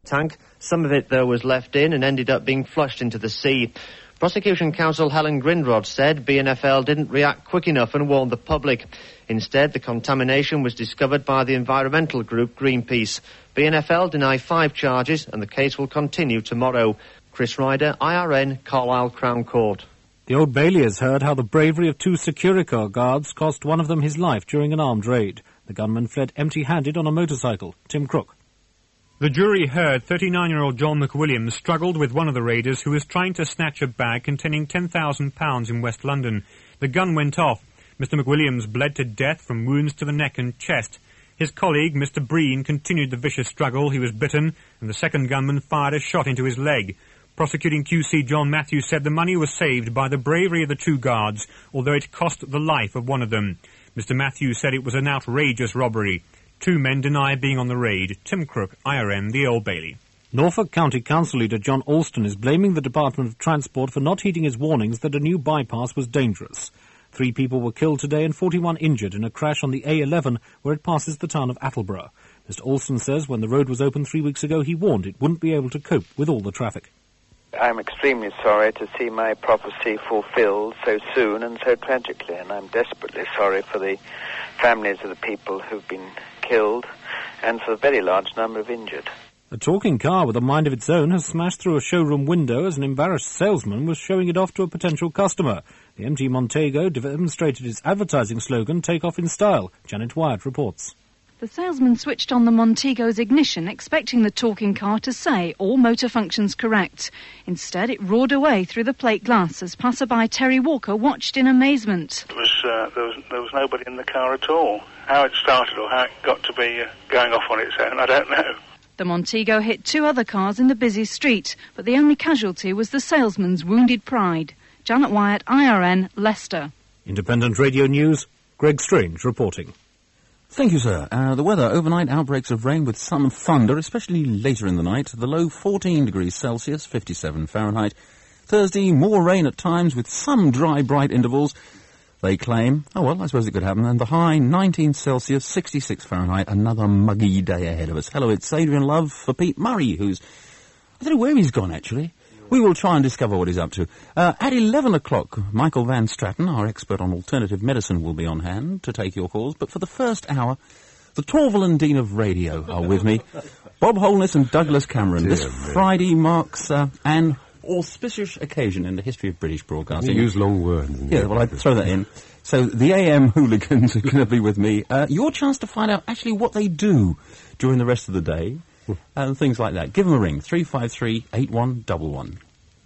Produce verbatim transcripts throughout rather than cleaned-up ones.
tank. Some of it, though, was left in and ended up being flushed into the sea. Prosecution counsel Helen Grindrod said B N F L didn't react quick enough and warned the public. Instead, the contamination was discovered by the environmental group Greenpeace. B N F L deny five charges and the case will continue tomorrow. Chris Ryder, I R N, Carlisle Crown Court. The Old Bailey has heard how the bravery of two Securicorps guards cost one of them his life during an armed raid. The gunman fled empty-handed on a motorcycle. Tim Crook. The jury heard thirty-nine-year-old John McWilliams struggled with one of the raiders who was trying to snatch a bag containing ten thousand pounds in West London. The gun went off. Mister McWilliams bled to death from wounds to the neck and chest. His colleague, Mister Breen, continued the vicious struggle. He was bitten, and the second gunman fired a shot into his leg. Prosecuting Q C John Matthews said the money was saved by the bravery of the two guards, although it cost the life of one of them. Mister Matthews said it was an outrageous robbery. Two men deny being on the raid. Tim Crook, I R N, the Old Bailey. Norfolk County Council leader John Alston is blaming the Department of Transport for not heeding his warnings that a new bypass was dangerous. Three people were killed today and forty-one injured in a crash on the A eleven where it passes the town of Attleborough. Mister Alston says when the road was opened three weeks ago, he warned it wouldn't be able to cope with all the traffic. I'm extremely sorry to see my prophecy fulfilled so soon and so tragically, and I'm desperately sorry for the families of the people who've been killed and for the very large number of injured. A talking car with a mind of its own has smashed through a showroom window as an embarrassed salesman was showing it off to a potential customer. The M T Montego demonstrated its advertising slogan, "Take off in style." Janet Wyatt reports. The salesman switched on the Montego's ignition, expecting the talking car to say all motor functions correct. Instead, it roared away through the plate glass as passerby Terry Walker watched in amazement. It was, uh, there was there was nobody in the car at all. How it started or how it got to be uh, going off on its own, I don't know. The Montego hit two other cars in the busy street, but the only casualty was the salesman's wounded pride. Janet Wyatt, I R N, Leicester. Independent Radio News, Greg Strange reporting. Thank you, sir. Uh, the weather, overnight outbreaks of rain with some thunder, especially later in the night. The low fourteen degrees Celsius, fifty-seven Fahrenheit. Thursday, more rain at times with some dry, bright intervals. They claim, oh well, I suppose it could happen. And the high, nineteen Celsius, sixty-six Fahrenheit. Another muggy day ahead of us. Hello, it's Adrian Love for Pete Murray, who's... I don't know where he's gone, actually. We will try and discover what he's up to. Uh, at eleven o'clock, Michael Van Stratton, our expert on alternative medicine, will be on hand to take your calls. But for the first hour, the Torval and Dean of Radio are with me. Bob Holness and Douglas Cameron. Dear this me. Friday marks uh, an auspicious occasion in the history of British broadcasting. You use long words. Yeah, well, I'd throw that in. So the A M hooligans are going to be with me. Uh, your chance to find out actually what they do during the rest of the day. And things like that. Give them a ring, three five three, eight one one one.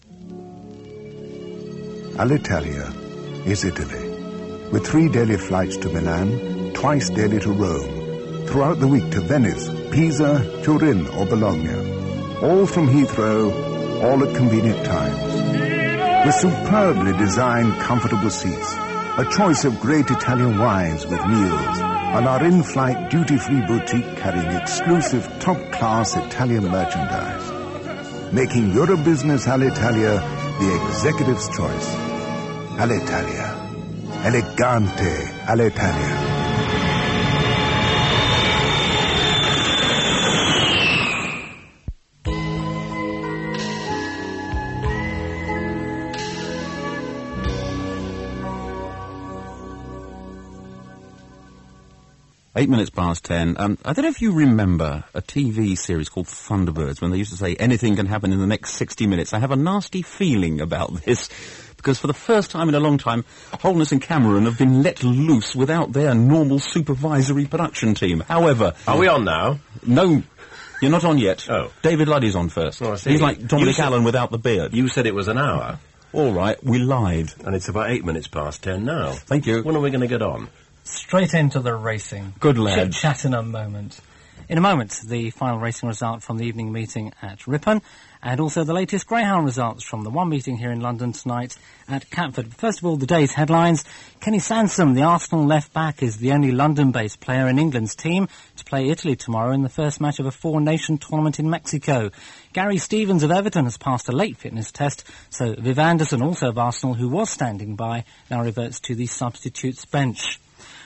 Alitalia is Italy, with three daily flights to Milan, twice daily to Rome, throughout the week to Venice, Pisa, Turin or Bologna. All from Heathrow, all at convenient times. With superbly designed comfortable seats, a choice of great Italian wines with meals, and our in-flight duty-free boutique carrying exclusive top-class Italian merchandise. Making your business Alitalia the executive's choice. Alitalia. Elegante Alitalia. Eight minutes past ten. Um, I don't know if you remember a T V series called Thunderbirds when they used to say anything can happen in the next sixty minutes. I have a nasty feeling about this because for the first time in a long time, Holness and Cameron have been let loose without their normal supervisory production team. However... Are we on now? No, you're not on yet. Oh. David Luddy's on first. Oh, I see. He's like Dominic You said- Allen without the beard. You said it was an hour. All right, we lied. And it's about eight minutes past ten now. Thank you. When are we going to get on? Straight into the racing. Good lad. Chit-chat in a moment. In a moment, the final racing result from the evening meeting at Ripon, and also the latest greyhound results from the one meeting here in London tonight at Catford. First of all, the day's headlines. Kenny Sansom, the Arsenal left-back, is the only London-based player in England's team to play Italy tomorrow in the first match of a four-nation tournament in Mexico. Gary Stevens of Everton has passed a late fitness test, so Viv Anderson, also of Arsenal, who was standing by, now reverts to the substitutes bench.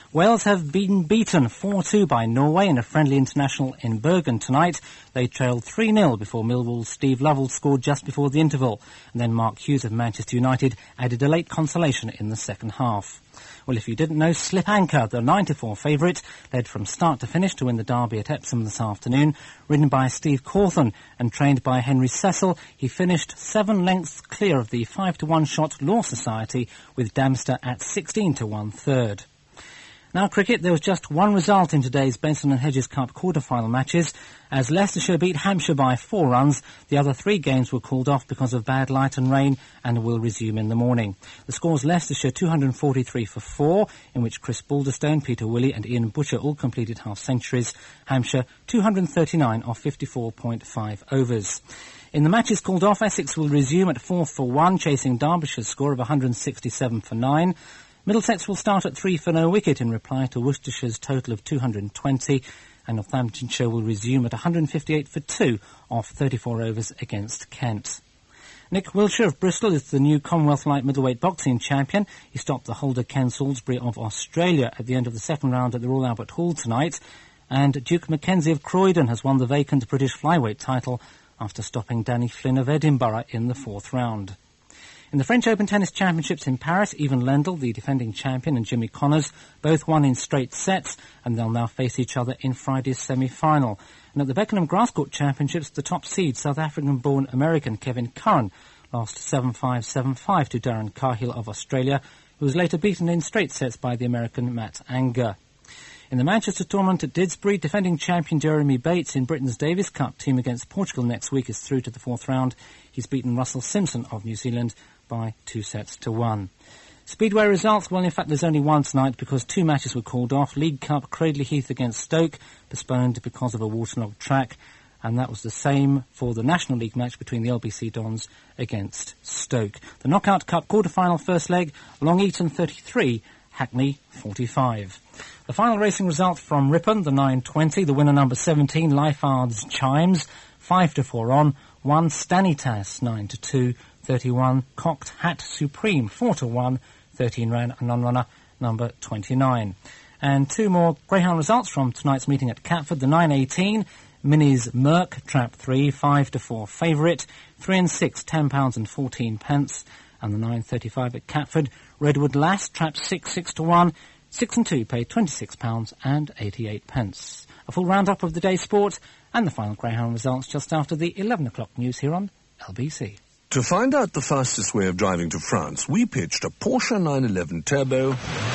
Wales have been beaten four two by Norway in a friendly international in Bergen tonight. They trailed three nil before Millwall's Steve Lovell scored just before the interval. And then Mark Hughes of Manchester United added a late consolation in the second half. Well, if you didn't know, Slip Anchor, the nine to four favourite, led from start to finish to win the derby at Epsom this afternoon. Ridden by Steve Cawthon and trained by Henry Cecil, he finished seven lengths clear of the five to one shot Law Society, with Damster at sixteen to one third. Now cricket, there was just one result in today's Benson and Hedges Cup quarter-final matches. As Leicestershire beat Hampshire by four runs, the other three games were called off because of bad light and rain and will resume in the morning. The scores: Leicestershire two hundred forty-three for four, in which Chris Balderstone, Peter Willey and Ian Butcher all completed half-centuries. Hampshire two hundred thirty-nine off fifty-four point five overs. In the matches called off, Essex will resume at four for one, chasing Derbyshire's score of one hundred sixty-seven for nine. Middlesex will start at three for no wicket in reply to Worcestershire's total of two hundred twenty, and Northamptonshire will resume at one hundred fifty-eight for two off thirty-four overs against Kent. Nick Wiltshire of Bristol is the new Commonwealth Light Middleweight Boxing Champion. He stopped the holder Ken Salisbury of Australia at the end of the second round at the Royal Albert Hall tonight, and Duke Mackenzie of Croydon has won the vacant British flyweight title after stopping Danny Flynn of Edinburgh in the fourth round. In the French Open Tennis Championships in Paris, Ivan Lendl, the defending champion, and Jimmy Connors both won in straight sets, and they'll now face each other in Friday's semi-final. And at the Beckenham Grasscourt Championships, the top seed, South African-born American Kevin Curran, lost seven five, seven five to Darren Cahill of Australia, who was later beaten in straight sets by the American Matt Anger. In the Manchester tournament at Didsbury, defending champion Jeremy Bates in Britain's Davis Cup team against Portugal next week is through to the fourth round. He's beaten Russell Simpson of New Zealand by two sets to one. Speedway results, well, in fact, there's only one tonight because two matches were called off. League Cup, Cradley Heath against Stoke, postponed because of a waterlogged track, and that was the same for the National League match between the L B C Dons against Stoke. The Knockout Cup quarter-final first leg, Long Eaton thirty-three, Hackney forty-five. The final racing result from Ripon, the nine twenty, the winner number seventeen, Leifard's Chimes, five to four on, one Stanitas, nine to two, thirty-one, Cocked Hat Supreme, four to one, thirteen ran a non-runner, number twenty-nine. And two more greyhound results from tonight's meeting at Catford, the nine eighteen, Minnie's Merc, trap three, five to four favourite, three and six, ten pounds and fourteen pence, and the nine thirty-five at Catford, Redwood Lass, trap six, six to one, six and two paid twenty-six pounds and eighty-eight pence. A full roundup of the day's sport and the final greyhound results just after the eleven o'clock news here on L B C. To find out the fastest way of driving to France, we pitched a Porsche nine eleven Turbo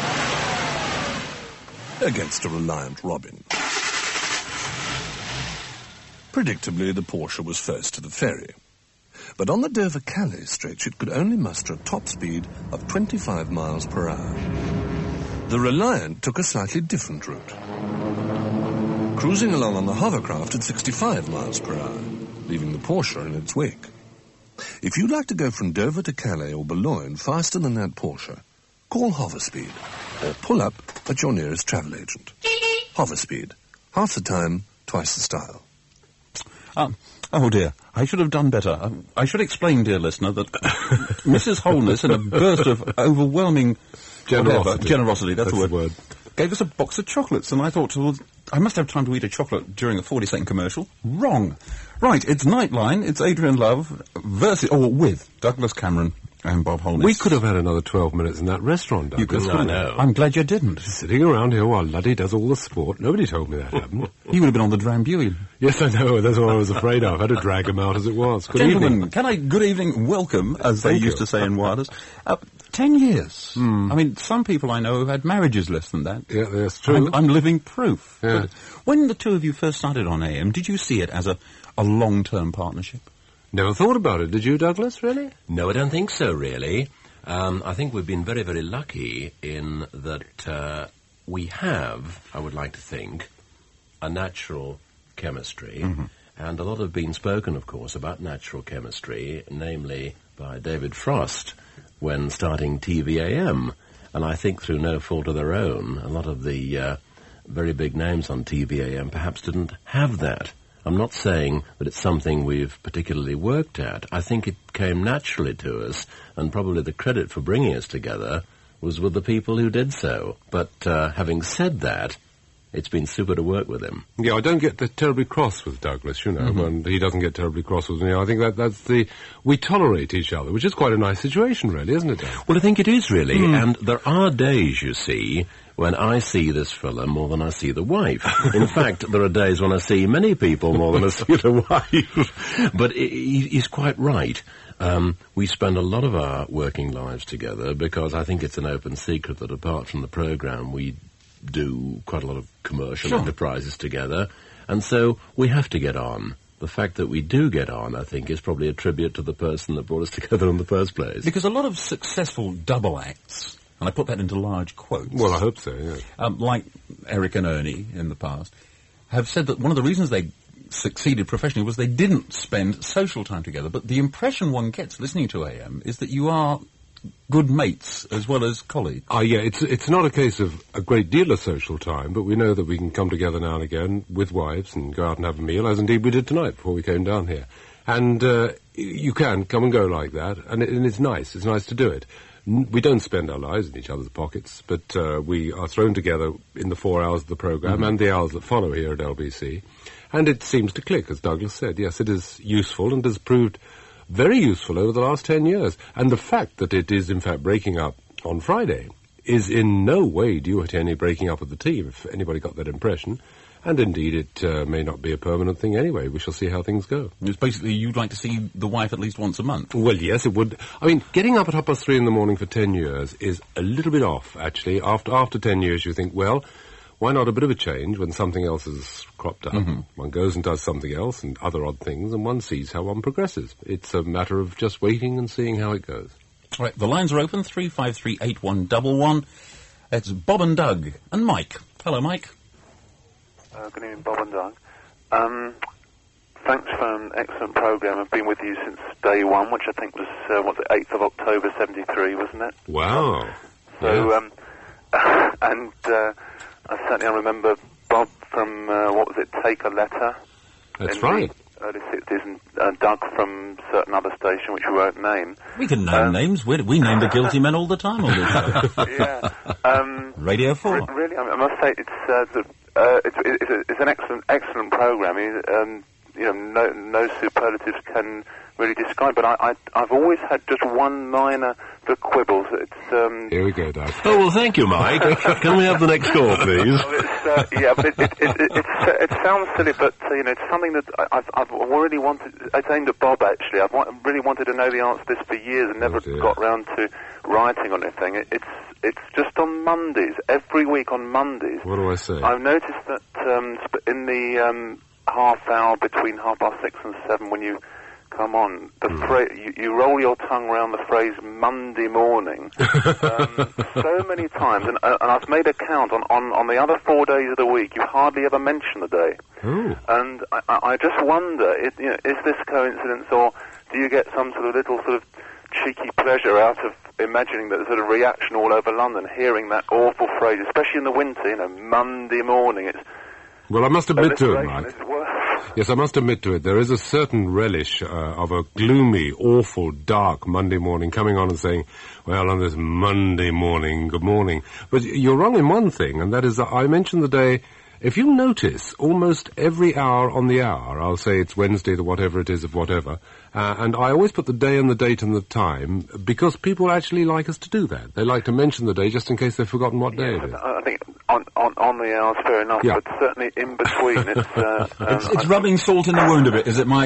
against a Reliant Robin. Predictably, the Porsche was first to the ferry. But on the Dover-Calais stretch, it could only muster a top speed of twenty-five miles per hour. The Reliant took a slightly different route, cruising along on the hovercraft at sixty-five miles per hour, leaving the Porsche in its wake. If you'd like to go from Dover to Calais or Boulogne faster than that Porsche, call Hoverspeed or pull up at your nearest travel agent. Hoverspeed. Half the time, twice the style. Um, oh dear, I should have done better. Um, I should explain, dear listener, that Missus Holness, in a burst of overwhelming generosity, whatever, generosity that's, that's the word, word, gave us a box of chocolates, and I thought, well, I must have time to eat a chocolate during a forty-second commercial. Wrong. Right, it's Nightline, it's Adrian Love, versus, or with Douglas Cameron and Bob Holness. We could have had another twelve minutes in that restaurant, Douglas. You could, I know. I'm glad you didn't. Sitting around here while Luddy does all the sport. Nobody told me that happened. He would have been on the Drambuie. Yes, I know. That's what I was afraid of. I had to drag him out as it was. Good Gentlemen, evening. can I, good evening, welcome, as Thank they you. used to say in Wilders. Uh, ten years. Mm. I mean, some people I know have had marriages less than that. Yeah, that's true. I'm, I'm living proof. Yeah. But when the two of you first started on A M, did you see it as a, a long-term partnership? Never thought about it. Did you, Douglas, really? No, I don't think so, really. Um, I think we've been very, very lucky in that uh, we have, I would like to think, a natural chemistry. Mm-hmm. And a lot have been spoken, of course, about natural chemistry, namely by David Frost when starting T V A M. And I think through no fault of their own, a lot of the uh, very big names on T V A M perhaps didn't have that. I'm not saying that it's something we've particularly worked at. I think it came naturally to us, and probably the credit for bringing us together was with the people who did so. But uh, having said that, it's been super to work with him. Yeah, I don't get the terribly cross with Douglas, you know, Mm-hmm. and he doesn't get terribly cross with me. I think that that's the... We tolerate each other, which is quite a nice situation, really, isn't it, Dan? Well, I think it is, really. Mm. And there are days, you see, when I see this fella more than I see the wife. In fact, there are days when I see many people more than I see the wife. But he, he's quite right. Um, we spend a lot of our working lives together because I think it's an open secret that apart from the programme, we do quite a lot of commercial Sure. enterprises together. And so we have to get on. The fact that we do get on, I think, is probably a tribute to the person that brought us together in the first place. Because a lot of successful double acts, and I put that into large quotes. Well, I hope so, yeah. Um, like Eric and Ernie in the past, have said that one of the reasons they succeeded professionally was they didn't spend social time together. But the impression one gets listening to A M is that you are good mates as well as colleagues. Ah, yeah, it's it's not a case of a great deal of social time, but we know that we can come together now and again with wives and go out and have a meal, as indeed we did tonight before we came down here. And uh, you can come and go like that, and, it, and it's nice. It's nice to do it. N- We don't spend our lives in each other's pockets, but uh, we are thrown together in the four hours of the programme Mhm. and the hours that follow here at L B C. And it seems to click, as Douglas said. Yes, it is useful and has proved very useful over the last ten years. And the fact that it is, in fact, breaking up on Friday is in no way due to any breaking up of the team, if anybody got that impression. And indeed, it uh, may not be a permanent thing anyway. We shall see how things go. It's basically you'd like to see the wife at least once a month. Well, yes, it would. I mean, getting up at half past three in the morning for ten years is a little bit off, actually. After after ten years, you think, well, why not a bit of a change when something else has cropped up? Mhm. One goes and does something else and other odd things, and one sees how one progresses. It's a matter of just waiting and seeing how it goes. All right, the lines are open, three five three eight one one one. It's Bob and Doug and Mike. Hello, Mike. Uh, good evening, Bob and Doug. Um, thanks for an excellent programme. I've been with you since day one, which I think was, uh, what's it, eighth of October seventy-three, wasn't it? Wow. So, Yeah. um, and uh, I certainly remember Bob from, uh, what was it, Take a Letter? That's in right. the early sixties, and uh, Doug from certain other station, which we won't name. We can name Um, names. We, we name the guilty men all the time on this show. Yeah. Um, Radio four. Re- really, I must say, it's uh, the, uh, it's, it's, a, it's an excellent, excellent program. Um, you know, no, no superlatives can really describe. But I, I, I've always had just one minor for quibbles. It's um. Here we go, Doug. Oh, well, thank you, Mike. Can we have the next call, please? Well, it's, uh, yeah, but it, it, it, it, it's, uh, it sounds silly, but uh, you know, it's something that I, I've, I've really wanted. It's aimed at Bob, actually. I've wa- really wanted to know the answer to this for years and never dear. got round to writing on anything. It, it's it's just on Mondays, every week on Mondays. What do I say? I've noticed that um, sp- in the um, half hour between half past six and seven, when you come on, the Mm. phrase you, you roll your tongue around the phrase Monday morning um, so many times, and, uh, and I've made a count on, on, on the other four days of the week. You hardly ever mention the day, Oh. and I, I I just wonder, it, you know, is this coincidence, or do you get some sort of little sort of cheeky pleasure out of imagining that there's sort of reaction all over London, hearing that awful phrase, especially in the winter, you know, Monday morning. It's Well, I must admit to it, alliteration Mike. is worse. Yes, I must admit to it. There is a certain relish uh, of a gloomy, awful, dark Monday morning coming on and saying, well, on this Monday morning, good morning. But you're wrong in one thing, and that is that I mentioned the day. If you notice, almost every hour on the hour, I'll say it's Wednesday, the whatever it is of whatever, uh, and I always put the day and the date and the time, because people actually like us to do that. They like to mention the day just in case they've forgotten what day it is. I think on, on, on the hours, fair enough, Yeah. but certainly in between, it's... Uh, um, It's, it's rubbing salt in the wound a bit, is it, Mike?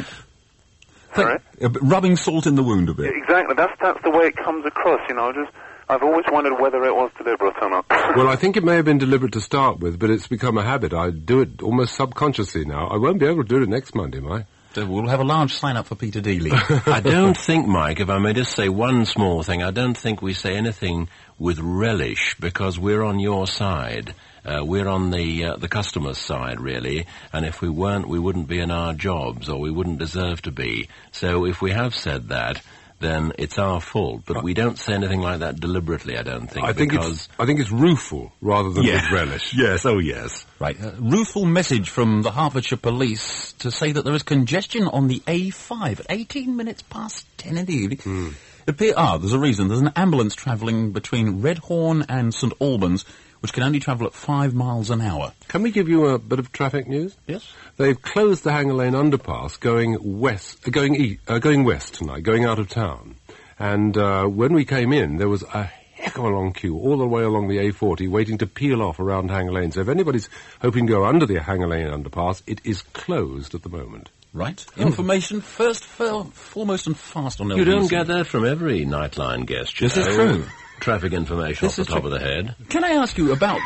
Sorry? Uh, b- rubbing salt in the wound a bit. Exactly, that's that's the way it comes across, you know, just... I've always wondered whether it was deliberate or not. Well, I think it may have been deliberate to start with, but it's become a habit. I do it almost subconsciously now. I won't be able to do it next Monday, Mike. So we'll have a large sign-up for Peter Dealey. I don't think, Mike, if I may just say one small thing, I don't think we say anything with relish because we're on your side. Uh, we're on the uh, the customer's side, really, and if we weren't, we wouldn't be in our jobs, or we wouldn't deserve to be. So if we have said that, then it's our fault. But we don't say anything like that deliberately, I don't think. I think because it's I think it's rueful rather than Yeah. with relish. Yes, oh yes. Right. A rueful message from the Hertfordshire Police to say that there is congestion on the A five at eighteen minutes past ten in the evening. Hmm. It appear, ah, there's a reason. There's an ambulance travelling between Redhorn and St Albans, which can only travel at five miles an hour. Can we give you a bit of traffic news? Yes. They've closed the Hanger Lane underpass going west, uh, going e- uh, going west tonight, going out of town. And uh, when we came in, there was a heck of a long queue all the way along the A forty, waiting to peel off around Hanger Lane. So if anybody's hoping to go under the Hanger Lane underpass, it is closed at the moment. Right. Information first, fir- foremost and fast on L You B C. don't get that from every Nightline guest, you This know. is true. Traffic information This off the is top true. of the head. Can I ask you about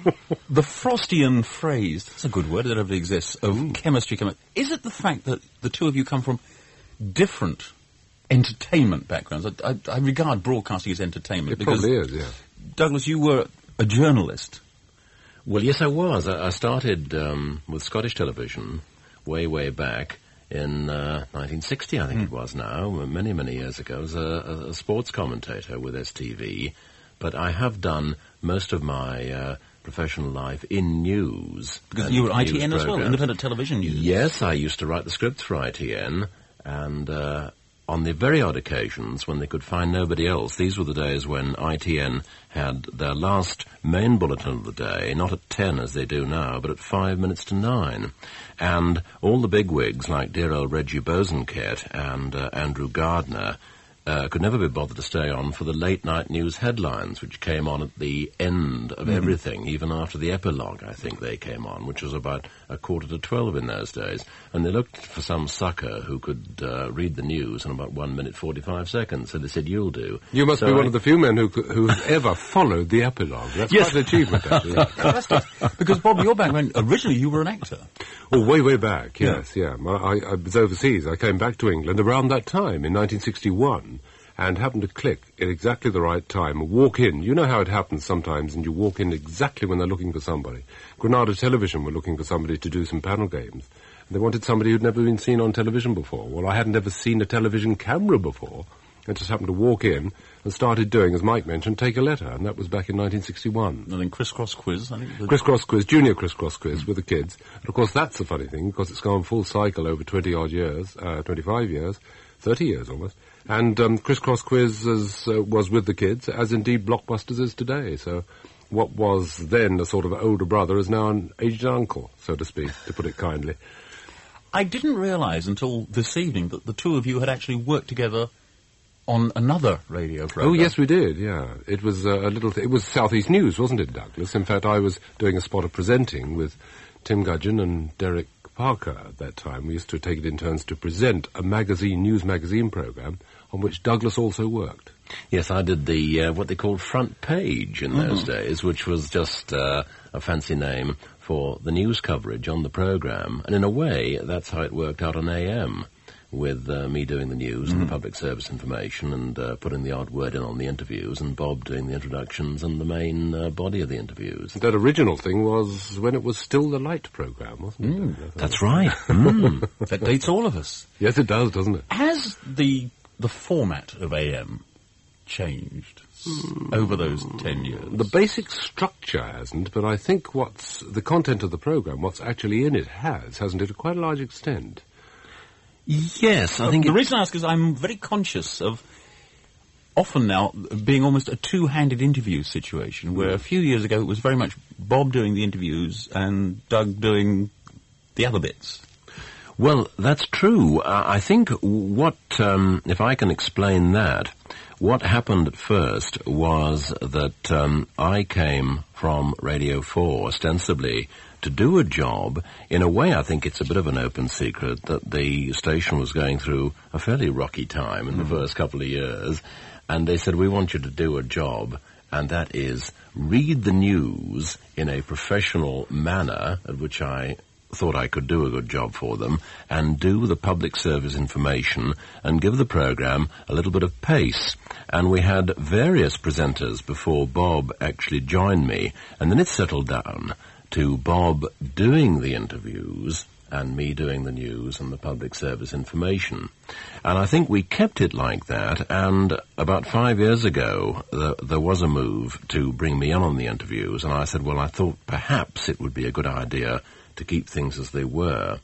the Frostian phrase, that's a good word, that ever exists, of Mm. chemistry. Chemi- is it the fact that the two of you come from different entertainment backgrounds? I, I, I regard broadcasting as entertainment. It because, probably is, yeah. Douglas, you were a journalist. Well, yes, I was. I, I started um, with Scottish television way, way back in uh, nineteen sixty, I think Mm. it was now, many, many years ago, as a, a, a sports commentator with S T V. But I have done most of my uh, professional life in news. Because and you were I T news N as well, programs. independent television news. Yes, I used to write the scripts for I T N, and uh, on the very odd occasions when they could find nobody else, these were the days when I T N had their last main bulletin of the day, not at ten as they do now, but at five minutes to nine. And all the bigwigs, like dear old Reggie Bosanquet and uh, Andrew Gardner, uh, could never be bothered to stay on for the late-night news headlines, which came on at the end of Mhm. everything, even after the epilogue, I think they came on, which was about a quarter to twelve in those days. And they looked for some sucker who could uh, read the news in about one minute forty-five seconds, so they said, you'll do. You must So be one I- of the few men who who's ever followed the epilogue. That's Yes. quite an achievement, actually. Because, Bob, your background, originally you were an actor. Oh, way, way back, yes, yeah. I, I, I was overseas. I came back to England around that time, in nineteen sixty-one, and happened to click at exactly the right time, walk in. You know how it happens sometimes, and you walk in exactly when they're looking for somebody. Granada Television were looking for somebody to do some panel games. And they wanted somebody who'd never been seen on television before. Well, I hadn't ever seen a television camera before. I just happened to walk in and started doing, as Mike mentioned, Take a Letter, and that was back in nineteen sixty-one. And then Crisscross Quiz, I think. the- Crisscross Quiz, Junior Crisscross Quiz with the kids. And of course, that's the funny thing, because it's gone full cycle over twenty-odd years, uh, twenty-five years, thirty years almost. And um, Crisscross Quiz is, uh, was with the kids, as indeed Blockbusters is today. So what was then a sort of older brother is now an aged uncle, so to speak, to put it kindly. I didn't realise until this evening that the two of you had actually worked together on another radio program. Oh, yes, we did, yeah. It was uh, a little... Th- it was Southeast News, wasn't it, Douglas? In fact, I was doing a spot of presenting with Tim Gudgeon and Derek Parker at that time. We used to take it in turns to present a magazine, news magazine program, on which Douglas also worked. Yes, I did the, uh, what they called front page in those Mhm. days, which was just uh, a fancy name for the news coverage on the programme. And in a way, that's how it worked out on A M, with uh, me doing the news and Mhm. the public service information and uh, putting the odd word in on the interviews, and Bob doing the introductions and the main uh, body of the interviews. That original thing was when it was still the Light programme, wasn't it? Douglas? That's right. Mm. That dates all of us. Yes, it does, doesn't it? Has the the format of A M changed over those ten years? The basic structure hasn't, but I think what's the content of the programme, what's actually in it has, hasn't it, to quite a large extent? Yes, I Uh, think the it- reason I ask is I'm very conscious of often now being almost a two-handed interview situation, where a few years ago it was very much Bob doing the interviews and Doug doing the other bits. Well, that's true. Uh, I think what, um, if I can explain that, what happened at first was that um, I came from Radio four ostensibly to do a job. In a way, I think it's a bit of an open secret that the station was going through a fairly rocky time in the first couple of years, and they said, we want you to do a job, and that is read the news in a professional manner, at which I thought I could do a good job for them, and do the public service information and give the programme a little bit of pace. And we had various presenters before Bob actually joined me, and then it settled down to Bob doing the interviews and me doing the news and the public service information. And I think we kept it like that, and about five years ago, the, there was a move to bring me in on the interviews, and I said, well, I thought perhaps it would be a good idea to keep things as they were.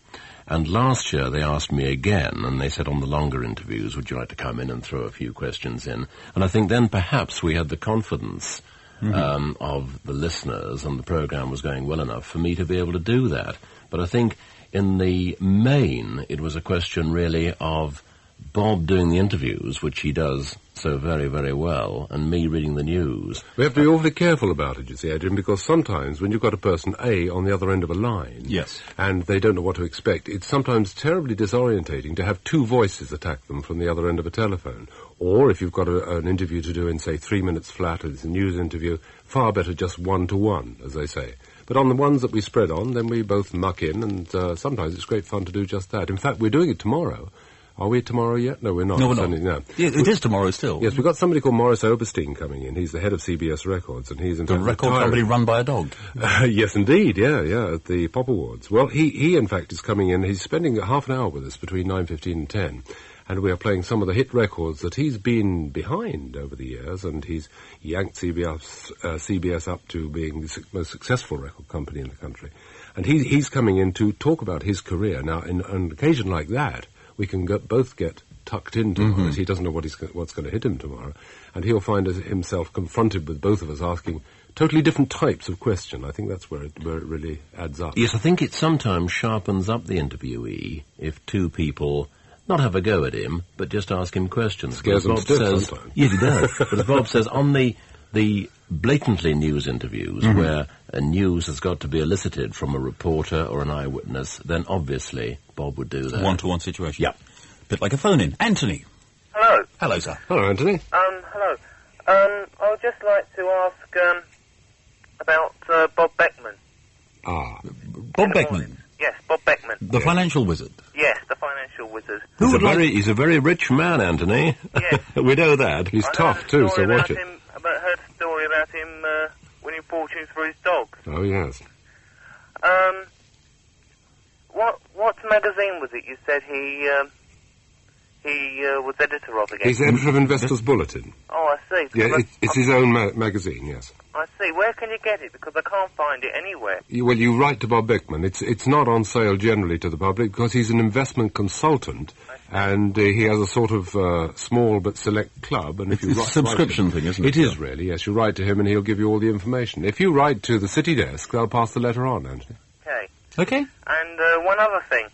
And last year they asked me again, and they said on the longer interviews, would you like to come in and throw a few questions in? And I think then perhaps we had the confidence mm-hmm. um, of the listeners, and the programme was going well enough for me to be able to do that. But I think in the main, it was a question really of Bob doing the interviews, which he does so very, very well, and me reading the news. We have to be awfully careful about it, you see, Adrian, because sometimes when you've got a person A on the other end of a line, yes, and they don't know what to expect, it's sometimes terribly disorientating to have two voices attack them from the other end of a telephone. Or if you've got a, an interview to do in, say, three minutes flat, and it's a news interview, far better just one-to-one, as they say. But on the ones that we spread on, then we both muck in, and uh, sometimes it's great fun to do just that. In fact, we're doing it tomorrow. Are we tomorrow yet? No, we're not. No, we're not. No. Yeah, it is tomorrow still. Yes, we've got somebody called Morris Oberstein coming in. He's the head of C B S Records, and he's in the fact record retiring. company run by a dog. Uh, yes, indeed. Yeah, yeah, at the Pop Awards. Well, he, he in fact is coming in. He's spending half an hour with us between nine fifteen and ten, and we are playing some of the hit records that he's been behind over the years, and he's yanked C B S, uh, C B S up to being the su- most successful record company in the country. And he, he's coming in to talk about his career. Now, in an occasion like that, we can go, both get tucked in tomorrow, Mm-hmm. as he doesn't know what he's, what's going to hit him tomorrow, and he'll find himself confronted with both of us asking totally different types of question. I think that's where it, where it really adds up. Yes, I think it sometimes sharpens up the interviewee if two people not have a go at him, but just ask him questions. Scares him Bob stiff says, sometimes. yes, he does. But as Bob says, on the the blatantly news interviews, Mm-hmm. where a news has got to be elicited from a reporter or an eyewitness, then obviously Bob would do that. One-to-one situation. Yeah. Bit like a phone-in. Anthony. Hello. Hello, sir. Hello, Anthony. Um, hello. Um, I would just like to ask, um, about, uh, Bob Beckman. Ah. Bob Beckman. Yes, Bob Beckman. The financial wizard. Yes, the financial wizard. He's a, very, he's a very rich man, Anthony. Yes. We know that. He's I tough, heard a too, story so watch about it. Him, about, heard a story about him, uh, winning fortunes for his dog. Oh, yes. Um, what, what magazine was it you said he, um, he, uh, was editor of again? He's the editor of Investors Bulletin. Oh, I see. because Yeah, I, it, it's his own ma- magazine, yes. I see. Where can you get it? Because I can't find it anywhere. You, well, you write to Bob Beckman. It's it's not on sale generally to the public because he's an investment consultant, and uh, he has a sort of uh, small but select club. And if you It's write, a subscription write to him, thing, isn't it? It is really, yes. You write to him and he'll give you all the information. If you write to the city desk, they'll pass the letter on, Anthony. Okay. Okay. And uh, one other thing,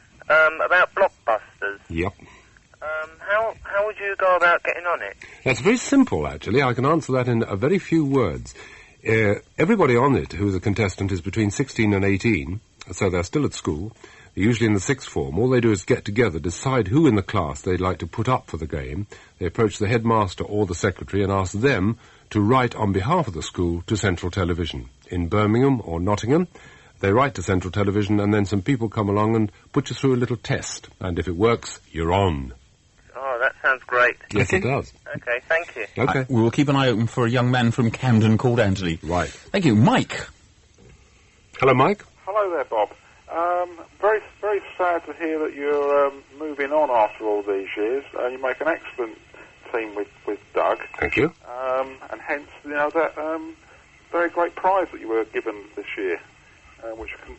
um, about Blockbusters. Yep. Um, how how would you go about getting on it? That's very simple, actually. I can answer that in a very few words. Uh, everybody on it who's a contestant is between sixteen and eighteen, so they're still at school. They're usually in the sixth form. All they do is get together, decide who in the class they'd like to put up for the game. They approach the headmaster or the secretary and ask them to write on behalf of the school to Central Television in Birmingham or Nottingham. They write to Central Television, and then some people come along and put you through a little test. And if it works, you're on. Oh, that sounds great. Yes, it does. Okay, thank you. Okay. Uh, we will keep an eye open for a young man from Camden called Anthony. Right. Thank you. Mike. Hello, Mike. Hello there, Bob. Um, very, very sad to hear that you're um, moving on after all these years. Uh, you make an excellent team with, with Doug. Thank you. Um, and hence, you know, that um, very great prize that you were given this year, uh, which can,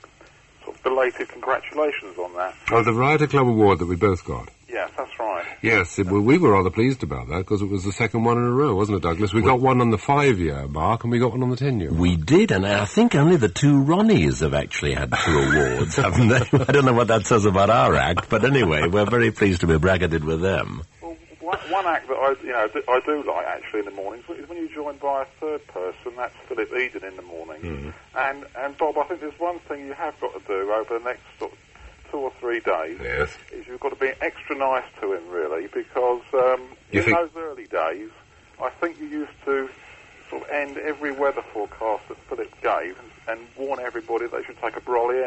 sort of belated congratulations on that. Oh, the Variety Club Award that we both got. Yes, that's right. Yes, it, well, we were rather pleased about that because it was the second one in a row, wasn't it, Douglas? We got one on the five-year mark and we got one on the ten-year mark. We did, and I think only the two Ronnies have actually had two awards, haven't they? I don't know what that says about our act, but anyway, we're very pleased to be bracketed with them. Well, one, one act that I, you know, I do like actually in the mornings is when you're joined by a third person. That's Philip Eden in the morning. Mm. And and Bob, I think there's one thing you have got to do over the next sort of two or three days. Yes. Is you've got to be extra nice to him, really, because um, You in think- those early days, I think you used to sort of end every weather forecast that Philip gave and, and warn everybody they should take a brolly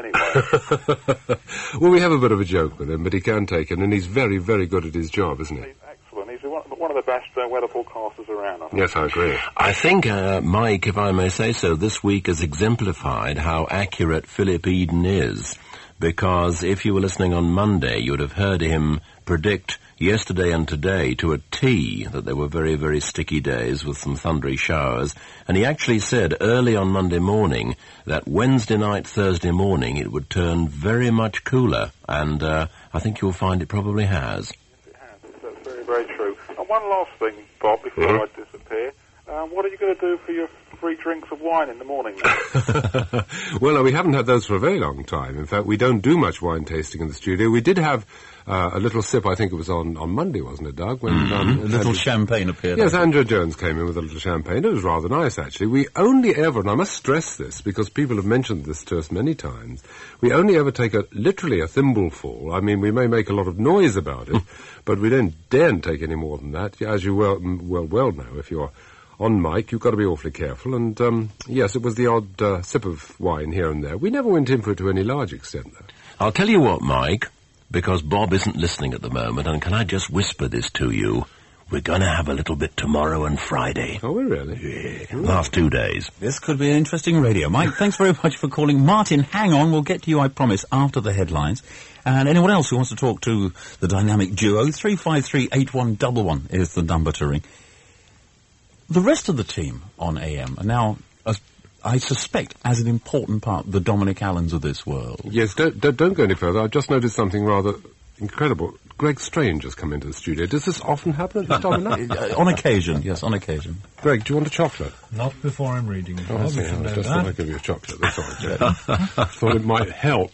anyway. Well, we have a bit of a joke with him, but he can take it, and he's very, very good at his job, isn't he? He's excellent. He's one, one of the best uh, weather forecasters around, I think. Yes, I agree. I think, uh, Mike, if I may say so, this week has exemplified how accurate Philip Eden is, because if you were listening on Monday, you would have heard him predict yesterday and today to a T that there were very, very sticky days with some thundery showers. And he actually said early on Monday morning that Wednesday night, Thursday morning, it would turn very much cooler. And uh, I think you'll find it probably has. Yes, it has. That's very, very true. And one last thing, Bob, before Mm-hmm. I disappear. Um, what are you going to do for your free drinks of wine in the morning now? Well, no, we haven't had those for a very long time. In fact, we don't do much wine tasting in the studio. We did have uh, a little sip, I think it was on, on Monday, wasn't it, Doug? When, Mm-hmm. um, a little Andrew, champagne appeared. Yes, Andrew Jones came in with a little champagne. It was rather nice, actually. We only ever, and I must stress this because people have mentioned this to us many times, we only ever take a literally a thimbleful. I mean, we may make a lot of noise about it, but we don't dare take any more than that. As you well, well, well know, if you're on mic, you've got to be awfully careful. And, um, yes, it was the odd uh, sip of wine here and there. We never went in for it to any large extent, though. I'll tell you what, Mike, because Bob isn't listening at the moment, and can I just whisper this to you? We're going to have a little bit tomorrow and Friday. Oh, we really? Yeah, last two days. This could be an interesting radio. Mike, thanks very much for calling. Martin, hang on. We'll get to you, I promise, after the headlines. And anyone else who wants to talk to the dynamic duo, three five three, eight one one one is the number to ring. The rest of the team on A M are now, uh, I suspect, as an important part, the Dominic Allens of this world. Yes, don't, don't, don't go any further. I've just noticed something rather incredible. Greg Strange has come into the studio. Does this often happen at this time of night? Uh, on occasion, yes, on occasion. Greg, do you want a chocolate? Not before I'm reading. Oh, I see. I just thought I'd give you a chocolate. That's all right. I thought it might help.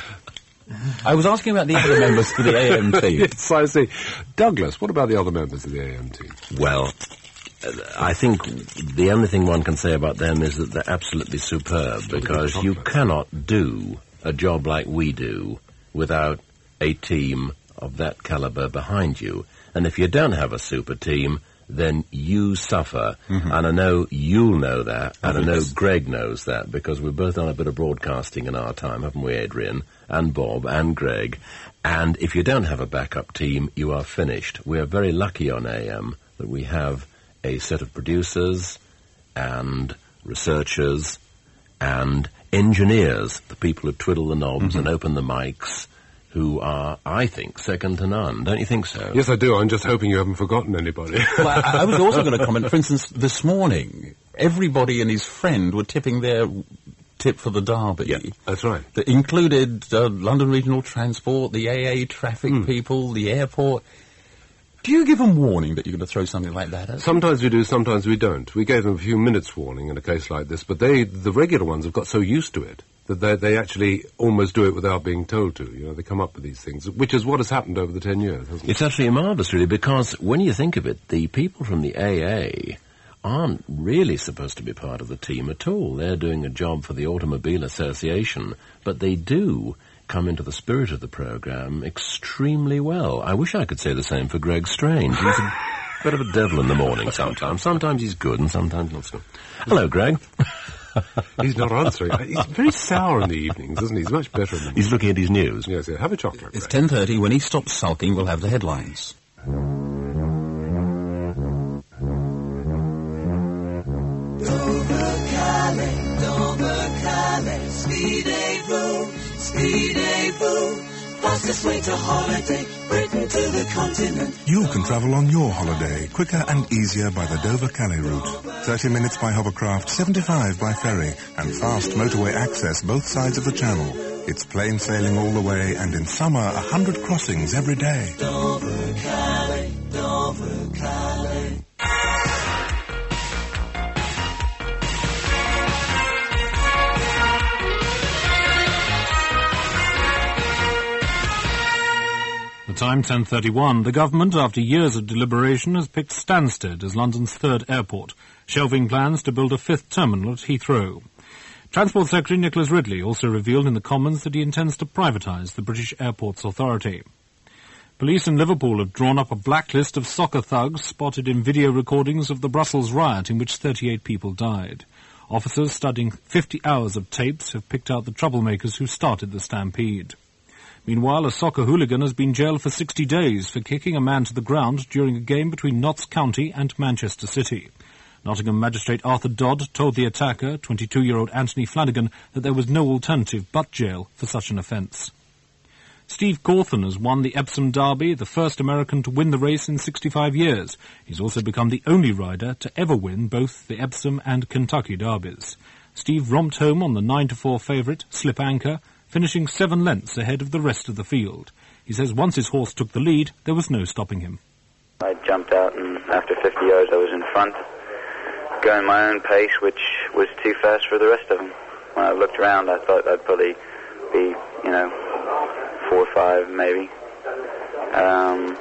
I was asking about the other members of the A M team. Yes, I see. Douglas, what about the other members of the A M team? Well, I think the only thing one can say about them is that they're absolutely superb, because you cannot do a job like we do without a team of that caliber behind you. And if you don't have a super team, then you suffer. Mm-hmm. And I know you'll know that, and I know Greg knows that, because we've both done a bit of broadcasting in our time, haven't we, Adrian, and Bob, and Greg? And if you don't have a backup team, you are finished. We are very lucky on A M that we have a set of producers and researchers and engineers, the people who twiddle the knobs mm-hmm. and open the mics, who are, I think, second to none. Don't you think so? Yes, I do. I'm just hoping you haven't forgotten anybody. Well, I, I was also going to comment, for instance, this morning, everybody and his friend were tipping their tip for the derby. Yeah, that's right. That included uh, London Regional Transport, the A A traffic mm. people, the airport. Do you give them warning that you're going to throw something like that at? Sometimes we do, sometimes we don't. We gave them a few minutes warning in a case like this, but they, the regular ones, have got so used to it that they, they actually almost do it without being told to. You know, they come up with these things, which is what has happened over the ten years, hasn't it? It's actually marvellous, really, because when you think of it, the people from the A A aren't really supposed to be part of the team at all. They're doing a job for the Automobile Association, but they do come into the spirit of the programme extremely well. I wish I could say the same for Greg Strange. He's a bit of a devil in the morning sometimes. Sometimes he's good and sometimes not so. Hello, Greg. He's not answering. He's very sour in the evenings, isn't he? He's much better in the morning. He's looking at his news. Yes, yeah. Have a chocolate. It's ten thirty. When he stops sulking, we'll have the headlines. Dover Calais, Dover Calais, Speedway, Speedway, fastest way to holiday, Britain to the continent. You can travel on your holiday quicker and easier by the Dover-Calais route. thirty minutes by hovercraft, seventy-five by ferry, and fast motorway access both sides of the channel. It's plain sailing all the way, and in summer, a hundred crossings every day. Dover-Calais, Dover-Calais. Time ten thirty-one. The government, after years of deliberation, has picked Stansted as London's third airport, shelving plans to build a fifth terminal at Heathrow. Transport Secretary Nicholas Ridley also revealed in the Commons that he intends to privatise the British Airports Authority. Police in Liverpool have drawn up a blacklist of soccer thugs spotted in video recordings of the Brussels riot in which thirty-eight people died. Officers studying fifty hours of tapes have picked out the troublemakers who started the stampede. Meanwhile, a soccer hooligan has been jailed for sixty days for kicking a man to the ground during a game between Notts County and Manchester City. Nottingham magistrate Arthur Dodd told the attacker, twenty-two-year-old Anthony Flanagan, that there was no alternative but jail for such an offence. Steve Cawthon has won the Epsom Derby, the first American to win the race in sixty-five years. He's also become the only rider to ever win both the Epsom and Kentucky Derbies. Steve romped home on the nine to four favourite, Slip Anchor, finishing seven lengths ahead of the rest of the field. He says once his horse took the lead, there was no stopping him. I jumped out, and after fifty yards I was in front, going my own pace, which was too fast for the rest of them. When I looked around, I thought I'd probably be, you know, four or five maybe. Um,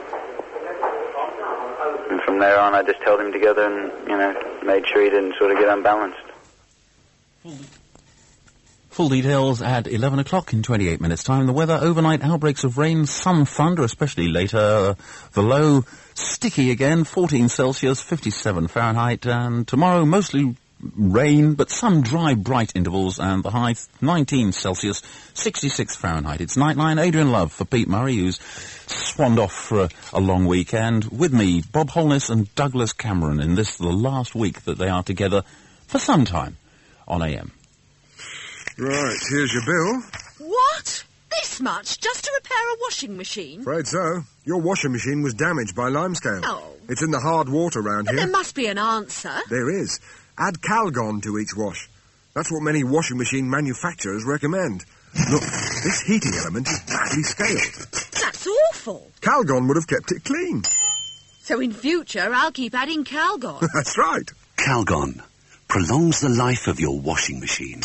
and from there on, I just held him together and, you know, made sure he didn't sort of get unbalanced. Full details at eleven o'clock in twenty-eight minutes' time. The weather, overnight outbreaks of rain, some thunder, especially later. The low, sticky again, fourteen Celsius, fifty-seven Fahrenheit. And tomorrow, mostly rain, but some dry, bright intervals. And the high, nineteen Celsius, sixty-six Fahrenheit. It's Nightline, Adrian Love for Pete Murray, who's swanned off for a, a long weekend. With me, Bob Holness and Douglas Cameron in this, the last week that they are together for some time on A M. Right, here's your bill. What? This much just to repair a washing machine? Afraid so. Your washing machine was damaged by limescale. Oh. It's in the hard water round But here. there must be an answer. There is. Add Calgon to each wash. That's what many washing machine manufacturers recommend. Look, this heating element is badly scaled. That's awful. Calgon would have kept it clean. So in future, I'll keep adding Calgon. That's right. Calgon prolongs the life of your washing machine.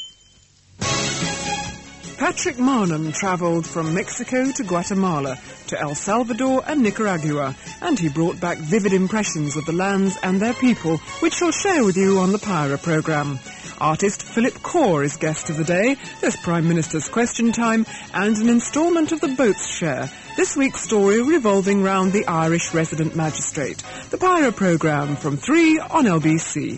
Patrick Marnham travelled from Mexico to Guatemala, to El Salvador and Nicaragua, and he brought back vivid impressions of the lands and their people, which he'll share with you on the Pyra programme. Artist Philip Core is guest of the day. There's Prime Minister's Question Time and an instalment of the Boats Share. This week's story revolving round the Irish resident magistrate. The Pyra programme from three on L B C.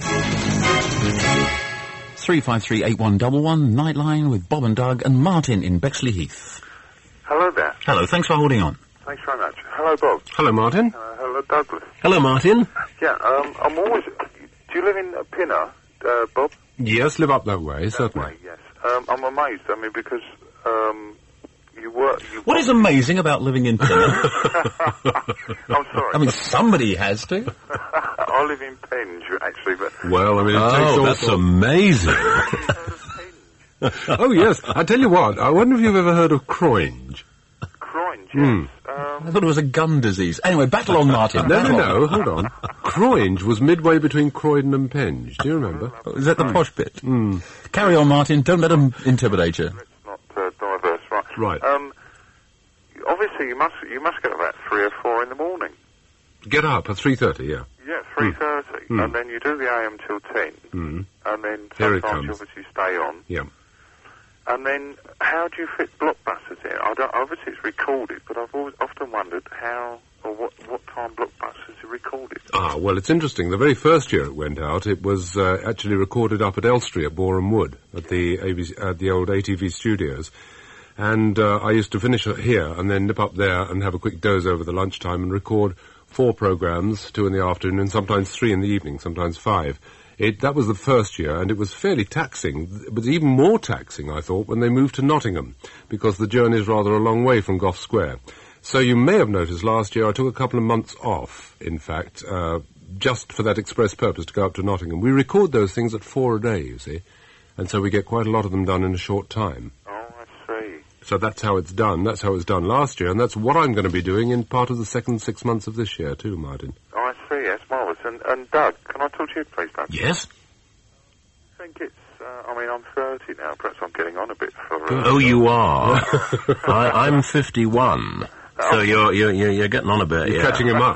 three five three eight one one one, Nightline with Bob and Doug and Martin in Bexley Heath. Hello there. Hello, thanks for holding on. Thanks very much. Hello, Bob. Hello, Martin. Uh, hello, Douglas. Hello, Martin. Yeah, um, I'm always... Do you live in uh, Pinner, uh, Bob? Yes, live up that way, certainly. Way, yes. Um, I'm amazed, I mean, because um, you work... You What is amazing about living in Pinner? I'm sorry. I mean, somebody has to. I live in Penge, actually, but... Well, I mean, it Oh, takes all that's sorts- amazing. Oh, yes. I tell you what, I wonder if you've ever heard of Croinge. Croinge, Hmm. Um, I thought it was a gun disease. Anyway, battle on, Martin. No, no, battle no, on. hold on. Croinge was midway between Croydon and Penge. Do you remember? Oh, is that the posh bit? Mm. Carry on, Martin. Don't let them intimidate you. not uh, diverse, right? Right. Um, obviously, you must you must get up at three or four in the morning. Get up at three thirty, yeah. Yeah, three thirty, Hmm. and then you do the A M till ten, Mm. and then Here it sometimes you comes. obviously stay on. Yeah. And then, how do you fit blockbusters in? I don't, obviously, it's recorded, but I've always often wondered how or what what time blockbusters are recorded. Ah, well, it's interesting. The very first year it went out, it was uh, actually recorded up at Elstree at Boreham Wood at the A B C, at the old A T V studios. And uh, I used to finish it here and then nip up there and have a quick doze over the lunchtime and record four programmes, two in the afternoon and sometimes three in the evening, sometimes five. It, that was the first year, and it was fairly taxing. It was even more taxing, I thought, when they moved to Nottingham, because the journey is rather a long way from Gough Square. So you may have noticed last year I took a couple of months off, in fact, uh, just for that express purpose to go up to Nottingham. We record those things at four a day, you see, and so we get quite a lot of them done in a short time. Oh, I see. So that's how it's done. That's how it was done last year, and that's what I'm going to be doing in part of the second six months of this year, too, Martin. Oh, I see. That's marvellous. And, and Doug, can I talk to you, please, Doug? Yes? I think it's, uh, I mean, I'm thirty now. Perhaps I'm getting on a bit for... Uh, Oh, you are. I, I'm fifty-one. So you're, you're you're you're getting on a bit. You're yeah. catching him up.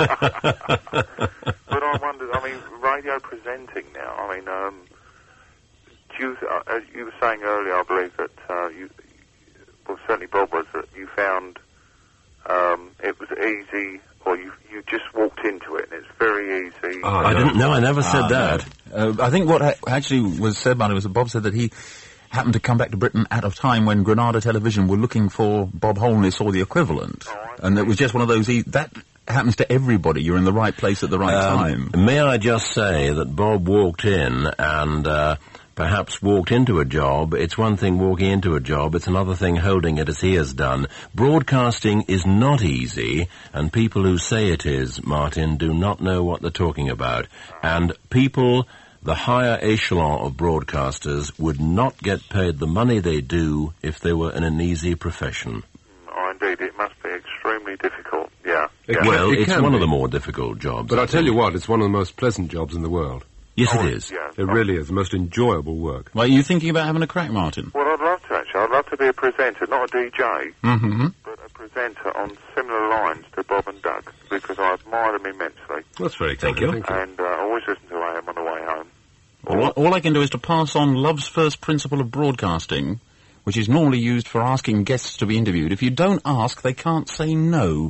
But I wondered, I mean, radio presenting now, I mean, um, do you, uh, as you were saying earlier, I believe that uh, you, well, certainly Bob was, that you found um, it was easy, or you you just walked into it and it's very easy. Oh, I didn't know. I never said Ah, that. no. Uh, I think what ha- actually was said by it was that Bob said that he happened to come back to Britain at a time when Granada Television were looking for Bob Holness or the equivalent, and it was just one of those. E- that happens to everybody. You're in the right place at the right Um, time. May I just say that Bob walked in and uh, perhaps walked into a job. It's one thing walking into a job, it's another thing holding it as he has done. Broadcasting is not easy, and people who say it is, Martin, do not know what they're talking about. And people, the higher echelon of broadcasters, would not get paid the money they do if they were in an easy profession. Oh, indeed, it must be extremely difficult. Yeah. It yeah. can- Well, it it's can one of be. the more difficult jobs. But I I tell think. you what, it's one of the most pleasant jobs in the world. Yes, Oh, it is. Yeah. It really is. The most enjoyable work. Well, are you thinking about having a crack, Martin? Well, I'd love to actually. I'd love to be a presenter, not a D J, Mm-hmm. but a presenter on similar lines to Bob and Doug, because I admire them immensely. That's very Thank kind. you. Thank you. And uh, I always listen to A M on the way home. All, all I can do is to pass on love's first principle of broadcasting, which is normally used for asking guests to be interviewed. If you don't ask, they can't say no.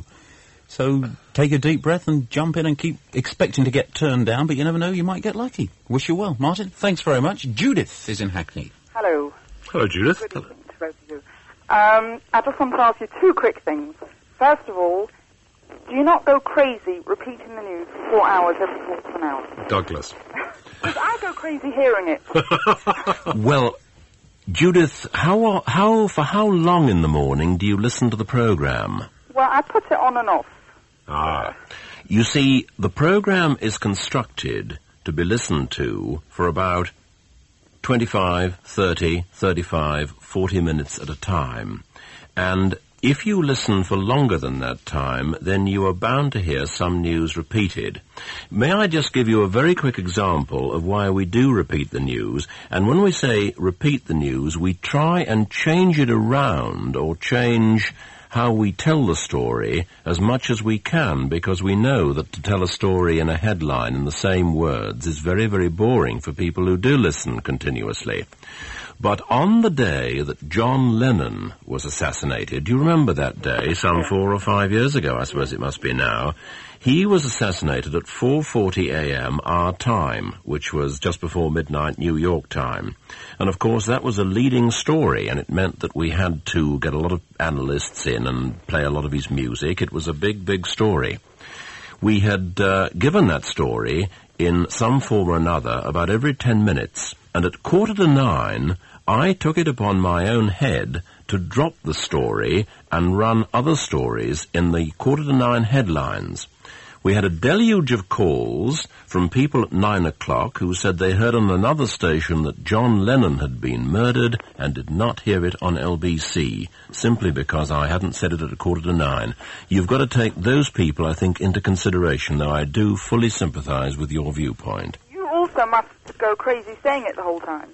So take a deep breath and jump in and keep expecting to get turned down, but you never know, you might get lucky. Wish you well. Martin, thanks very much. Judith is in Hackney. Hello. Hello, Judith. Good evening to both of you. Um, I just want to ask you two quick things. First of all, do you not go crazy repeating the news for four hours every quarter of an hour? Douglas. Because I go crazy hearing it. Well, Judith, how how for how long in the morning do you listen to the programme? Well, I put it on and off. Ah. You see, the programme is constructed to be listened to for about twenty-five, thirty, thirty-five, forty minutes at a time. And if you listen for longer than that time, then you are bound to hear some news repeated. May I just give you a very quick example of why we do repeat the news? And when we say repeat the news, we try and change it around or change how we tell the story as much as we can, because we know that to tell a story in a headline in the same words is very, very boring for people who do listen continuously. But on the day that John Lennon was assassinated, do you remember that day, some four or five years ago, I suppose it must be now, he was assassinated at four forty a.m. our time, which was just before midnight New York time. And of course that was a leading story, and it meant that we had to get a lot of analysts in and play a lot of his music. It was a big, big story. We had uh, given that story in some form or another about every ten minutes, and at quarter to nine, I took it upon my own head to drop the story and run other stories in the quarter to nine headlines. We had a deluge of calls from people at nine o'clock who said they heard on another station that John Lennon had been murdered and did not hear it on L B C, simply because I hadn't said it at a quarter to nine. You've got to take those people, I think, into consideration, though I do fully sympathise with your viewpoint. You also must go crazy saying it the whole time.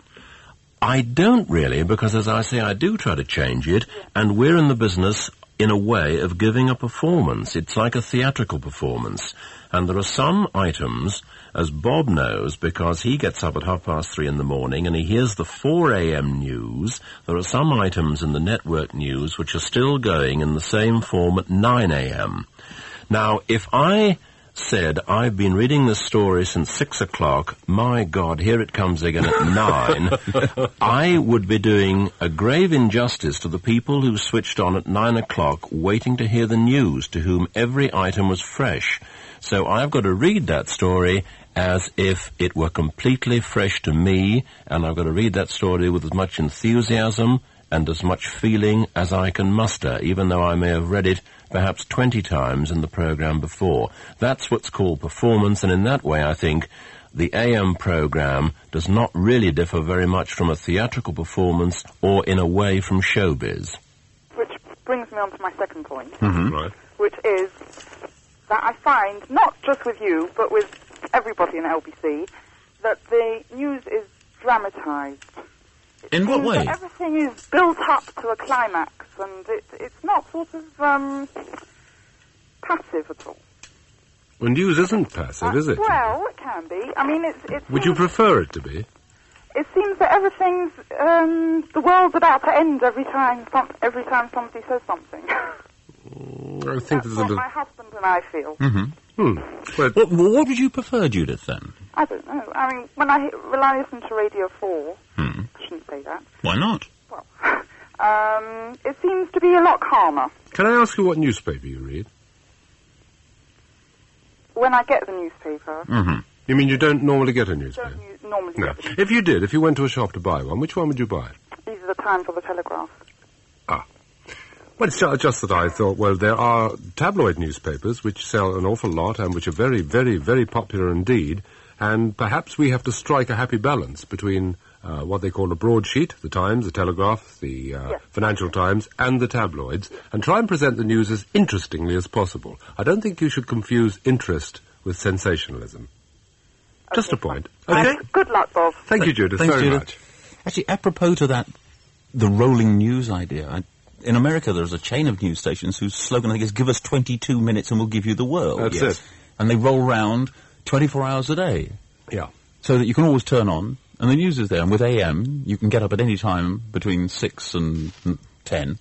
I don't really, because as I say, I do try to change it, and we're in the business in a way of giving a performance. It's like a theatrical performance. And there are some items, as Bob knows, because he gets up at half past three in the morning and he hears the four a.m. news, there are some items in the network news which are still going in the same form at nine a.m. Now, if I said, I've been reading this story since six o'clock, my God, here it comes again at nine, I would be doing a grave injustice to the people who switched on at nine o'clock waiting to hear the news, to whom every item was fresh. So I've got to read that story as if it were completely fresh to me, and I've got to read that story with as much enthusiasm and as much feeling as I can muster, even though I may have read it perhaps twenty times in the programme before. That's what's called performance, and in that way I think the A M programme does not really differ very much from a theatrical performance or in a way from showbiz. Which brings me on to my second point, Mm-hmm. Right. which is that I find, not just with you, but with everybody in L B C, that the news is dramatised. In what Seems way? that everything is built up to a climax, and it, it's not sort of um, passive at all. Well, news isn't passive, is it? Well, it can be. I mean, it's... it Would you seems- prefer it to be? It seems that everything's... Um, the world's about to end every time some, every time somebody says something. I think there's a What little... my husband and I feel. Mm-hmm. Hmm. What, what would you prefer, Judith, then? I don't know. I mean, when I, he- when I listen to Radio four... Hmm. I shouldn't say that. Why not? Um, it seems to be a lot calmer. Can I ask you what newspaper you read? when I get the newspaper, Mm-hmm. You mean you don't normally get a newspaper? don't you normally No. get the If you did, if you went to a shop to buy one, which one would you buy? These are the Times or the Telegraph. Well, it's ju- just that I thought, well, there are tabloid newspapers which sell an awful lot and which are very, very, very popular indeed, and perhaps we have to strike a happy balance between uh, what they call a broadsheet, the Times, the Telegraph, the uh, Yes. Financial Times, and the tabloids, and try and present the news as interestingly as possible. I don't think you should confuse interest with sensationalism. Just a point. Okay? Good luck, Bob. Thank you, Judith, Thanks, very Judith. much. Actually, apropos to that, the rolling news idea, I, in America there's a chain of news stations whose slogan, I think, is give us twenty-two minutes and we'll give you the world. That's Yes. it. And they roll round twenty-four hours a day. Yeah. So that you can always turn on, and the news is there. And with A M, you can get up at any time between six and ten.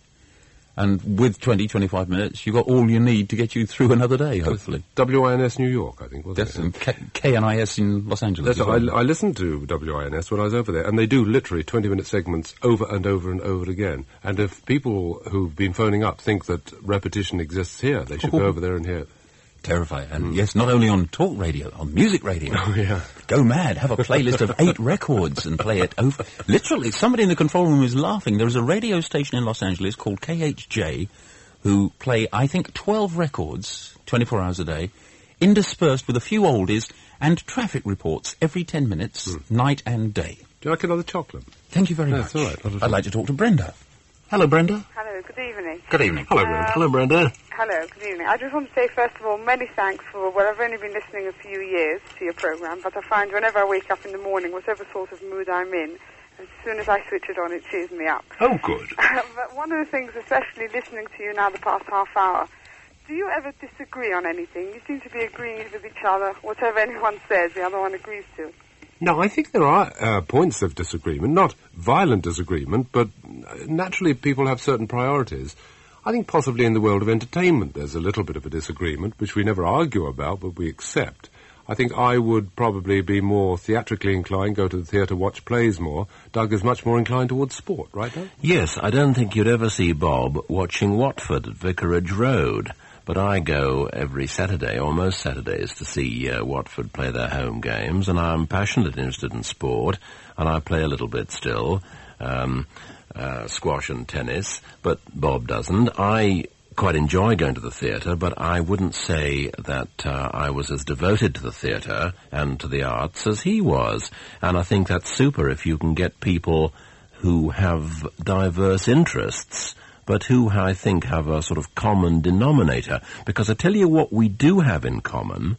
And with twenty, twenty-five minutes, you've got all you need to get you through another day, hopefully. W I N S New York, I think, wasn't Yes, it? and K- KNIS in Los Angeles. That's as right. well. I, I listened to W I N S when I was over there, and they do literally twenty-minute segments over and over and over again. And if people who've been phoning up think that repetition exists here, they should go over there and hear it. Terrifying. And yes, not only on talk radio, on music radio. Oh, yeah. Go mad. Have a playlist of eight records and play it over. Literally, somebody in the control room is laughing. There is a radio station in Los Angeles called K H J who play, I think, twelve records, twenty-four hours a day, interspersed with a few oldies and traffic reports every ten minutes, night and day. Do you like another chocolate? Thank you very That's much. all right. Not at I'd all. like to talk to Brenda. Hello, Brenda. Hello, good evening. Good evening. Hello, Brenda. Um, Hello, Brenda. Hello, good evening. I just want to say, first of all, many thanks for, well, I've only been listening a few years to your programme, but I find whenever I wake up in the morning, whatever sort of mood I'm in, as soon as I switch it on, it cheers me up. Oh, good. But one of the things, especially listening to you now the past half hour, do you ever disagree on anything? You seem to be agreeing with each other. Whatever anyone says, the other one agrees to. No, I think there are uh, points of disagreement, not violent disagreement, but uh, naturally people have certain priorities. I think possibly in the world of entertainment there's a little bit of a disagreement, which we never argue about, but we accept. I think I would probably be more theatrically inclined, go to the theatre, watch plays more. Doug is much more inclined towards sport, right, Doug? Yes, I don't think you'd ever see Bob watching Watford at Vicarage Road. But I go every Saturday, or most Saturdays, to see uh, Watford play their home games, and I'm passionately interested in sport, and I play a little bit still, um, uh, squash and tennis, but Bob doesn't. I quite enjoy going to the theatre, but I wouldn't say that uh, I was as devoted to the theatre and to the arts as he was. And I think that's super if you can get people who have diverse interests, but who I think have a sort of common denominator. Because I tell you what we do have in common,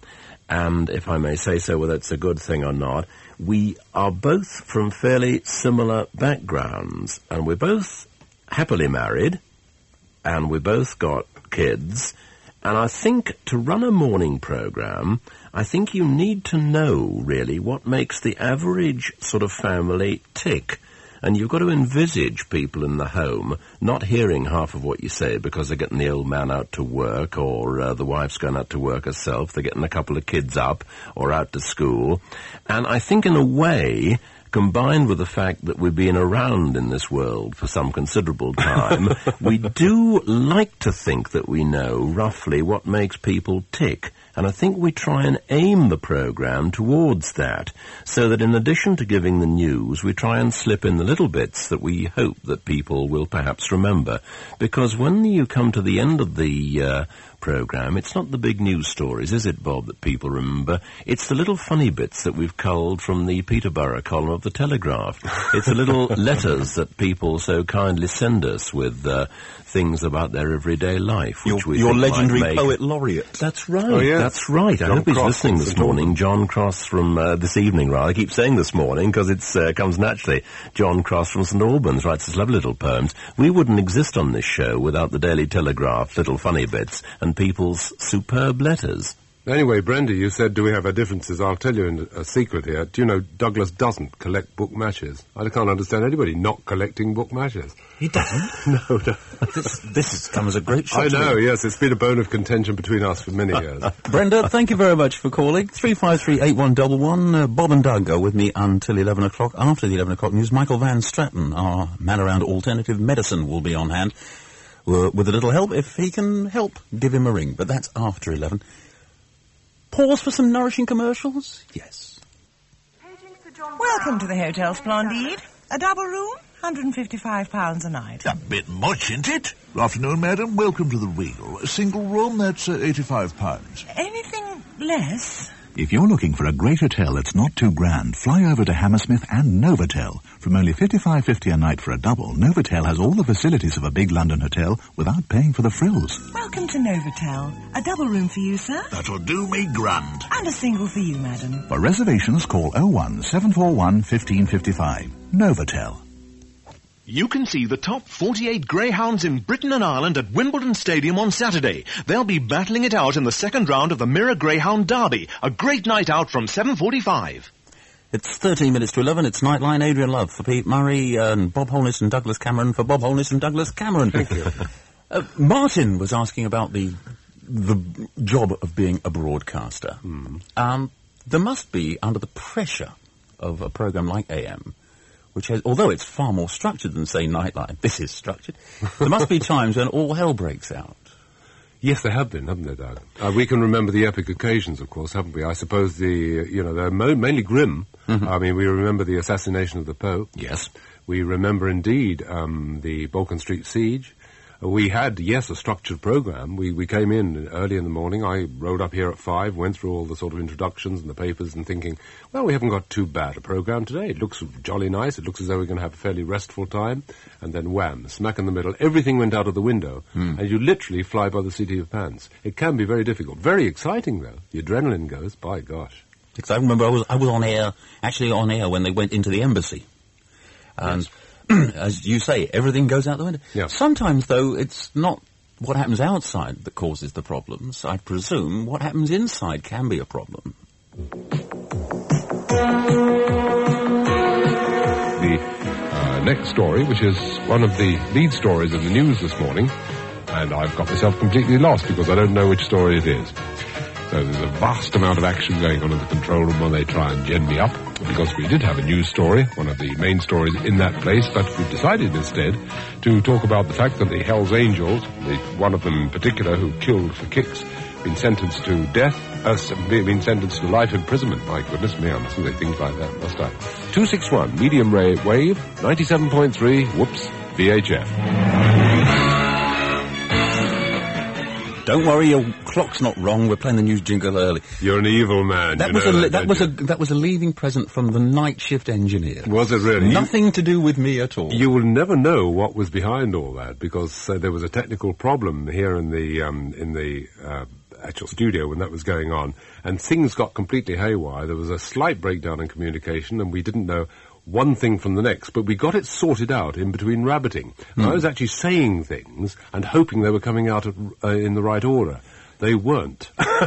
and if I may say so, whether it's a good thing or not, we are both from fairly similar backgrounds, and we're both happily married, and we both got kids, and I think to run a morning program, I think you need to know, really, what makes the average sort of family tick. And you've got to envisage people in the home not hearing half of what you say because they're getting the old man out to work, or uh, the wife's going out to work herself, they're getting a couple of kids up or out to school. And I think in a way, combined with the fact that we've been around in this world for some considerable time, we do like to think that we know roughly what makes people tick. And I think we try and aim the program towards that, so that in addition to giving the news, we try and slip in the little bits that we hope that people will perhaps remember. Because when you come to the end of the uh, program, it's not the big news stories, is it, Bob, that people remember? It's the little funny bits that we've culled from the Peterborough column of the Telegraph. It's the little letters that people so kindly send us with uh, things about their everyday life. Which Your, we your think legendary might make... poet laureate. That's right. Oh, yeah. That's right. I John hope he's Cross listening from this Saint morning. Albans. John Cross from uh, this evening, rather. I keep saying this morning because it uh, comes naturally. John Cross from Saint Albans writes his lovely little poems. We wouldn't exist on this show without the Daily Telegraph, little funny bits, and people's superb letters. Anyway, Brenda, you said, do we have our differences? I'll tell you in a secret here. Do you know Douglas doesn't collect book matches? I can't understand anybody not collecting book matches. He doesn't? No, no. This, this has come as a great shock I to know, me. yes. It's been a bone of contention between us for many years. Brenda, thank you very much for calling. three five three eight one one one. Uh, Bob and Doug are with me until eleven o'clock. After the eleven o'clock news, Michael Van Stratton, our man around alternative medicine, will be on hand. Uh, with a little help, if he can help, give him a ring. But that's after eleven. Pause for some nourishing commercials? Yes. Welcome to the Hotel Splendide. A double room, one hundred fifty-five pounds a night. A bit much, isn't it? Afternoon, madam. Welcome to the Regal. A single room, that's uh, eighty-five pounds. Anything less? If you're looking for a great hotel that's not too grand, fly over to Hammersmith and Novotel. From only fifty-five fifty a night for a double, Novotel has all the facilities of a big London hotel without paying for the frills. Welcome to Novotel. A double room for you, sir. That'll do me grand. And a single for you, madam. For reservations, call oh one seven four one, one five five five. Novotel. You can see the top forty-eight greyhounds in Britain and Ireland at Wimbledon Stadium on Saturday. They'll be battling it out in the second round of the Mirror Greyhound Derby. A great night out from seven forty-five. It's thirteen minutes to eleven. It's Nightline. Adrian Love for Pete Murray and Bob Holness and Douglas Cameron for Bob Holness and Douglas Cameron. Thank you. uh, Martin was asking about the the job of being a broadcaster. Hmm. Um, there must be, under the pressure of a programme like A M, which has, although it's far more structured than, say, Nightline, this is structured, there must be times when all hell breaks out. Yes, there have been, haven't there, Doug? Uh, we can remember the epic occasions, of course, haven't we? I suppose the, uh, you know, they're mo- mainly grim. Mm-hmm. I mean, we remember the assassination of the Pope. Yes. We remember, indeed, um, the Balkan Street siege. Uh, we had, yes, a structured programme. We, we came in early in the morning. I rode up here at five, went through all the sort of introductions and the papers and thinking, well, we haven't got too bad a programme today. It looks jolly nice. It looks as though we're going to have a fairly restful time. And then wham, smack in the middle. Everything went out of the window. Mm. And you literally fly by the seat of your pants. It can be very difficult. Very exciting, though. The adrenaline goes, by gosh. Because I remember I was, I was on air, actually on air when they went into the embassy. And as you say, everything goes out the window. Yeah. Sometimes, though, it's not what happens outside that causes the problems. I presume what happens inside can be a problem. The uh, next story, which is one of the lead stories in the news this morning, and I've got myself completely lost because I don't know which story it is. So there's a vast amount of action going on in the control room while they try and gin me up, because we did have a news story, one of the main stories in that place, but we've decided instead to talk about the fact that the Hells Angels, the, one of them in particular who killed for kicks, been sentenced to death, uh, been sentenced to life imprisonment. My goodness me, I mustn't say things like that, must I? two six one, medium ray wave, ninety-seven point three, whoops, V H F. Don't worry, your clock's not wrong. We're playing the news jingle early. You're an evil man. That you was know a that, that was you? a that was a leaving present from the night shift engineer. Was it really? Nothing to do with me at all. You will never know what was behind all that, because uh, there was a technical problem here in the um, in the uh, actual studio when that was going on, and things got completely haywire. There was a slight breakdown in communication, and we didn't know one thing from the next, but we got it sorted out in between rabbiting. Mm. I was actually saying things and hoping they were coming out of, uh, in the right order. They weren't.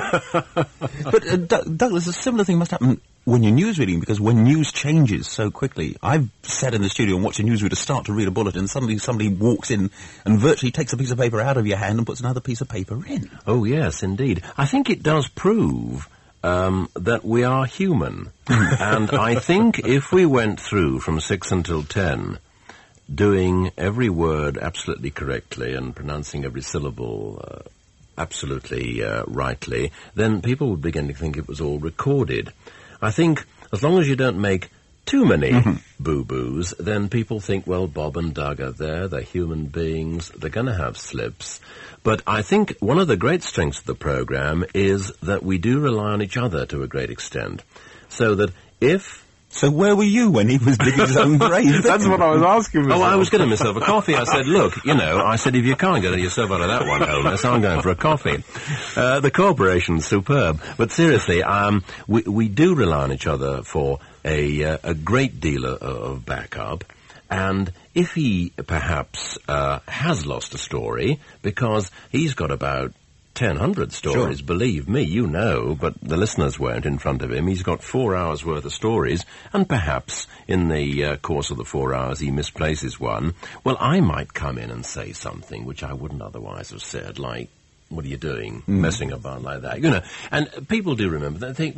But, uh, D- Douglas, a similar thing must happen when you're newsreading, because when news changes so quickly, I've sat in the studio and watched a newsreader start to read a bulletin, and suddenly somebody walks in and virtually takes a piece of paper out of your hand and puts another piece of paper in. Oh, yes, indeed. I think it does prove Um, that we are human. And I think if we went through from six until ten, doing every word absolutely correctly and pronouncing every syllable uh, absolutely uh, rightly, then people would begin to think it was all recorded. I think as long as you don't make too many Mm-hmm. boo-boos, then people think, well, Bob and Doug are there, they're human beings, they're going to have slips. But I think one of the great strengths of the program is that we do rely on each other to a great extent. So that if... So where were you when he was digging his own grave? That's what I was asking myself. Oh, I was getting myself a coffee. I said, look, you know, I said, if you can't get yourself out of that one, Holness, I'm going for a coffee. Uh, the corporation's superb. But seriously, um, we, we do rely on each other for a, uh, a great deal of, of backup. And if he perhaps uh, has lost a story, because he's got about ten hundred stories, Sure. believe me, you know, but the listeners weren't in front of him. He's got four hours' worth of stories, and perhaps in the uh, course of the four hours he misplaces one. Well, I might come in and say something which I wouldn't otherwise have said, like, what are you doing, Mm. messing about like that, you know. And people do remember that. They think, well,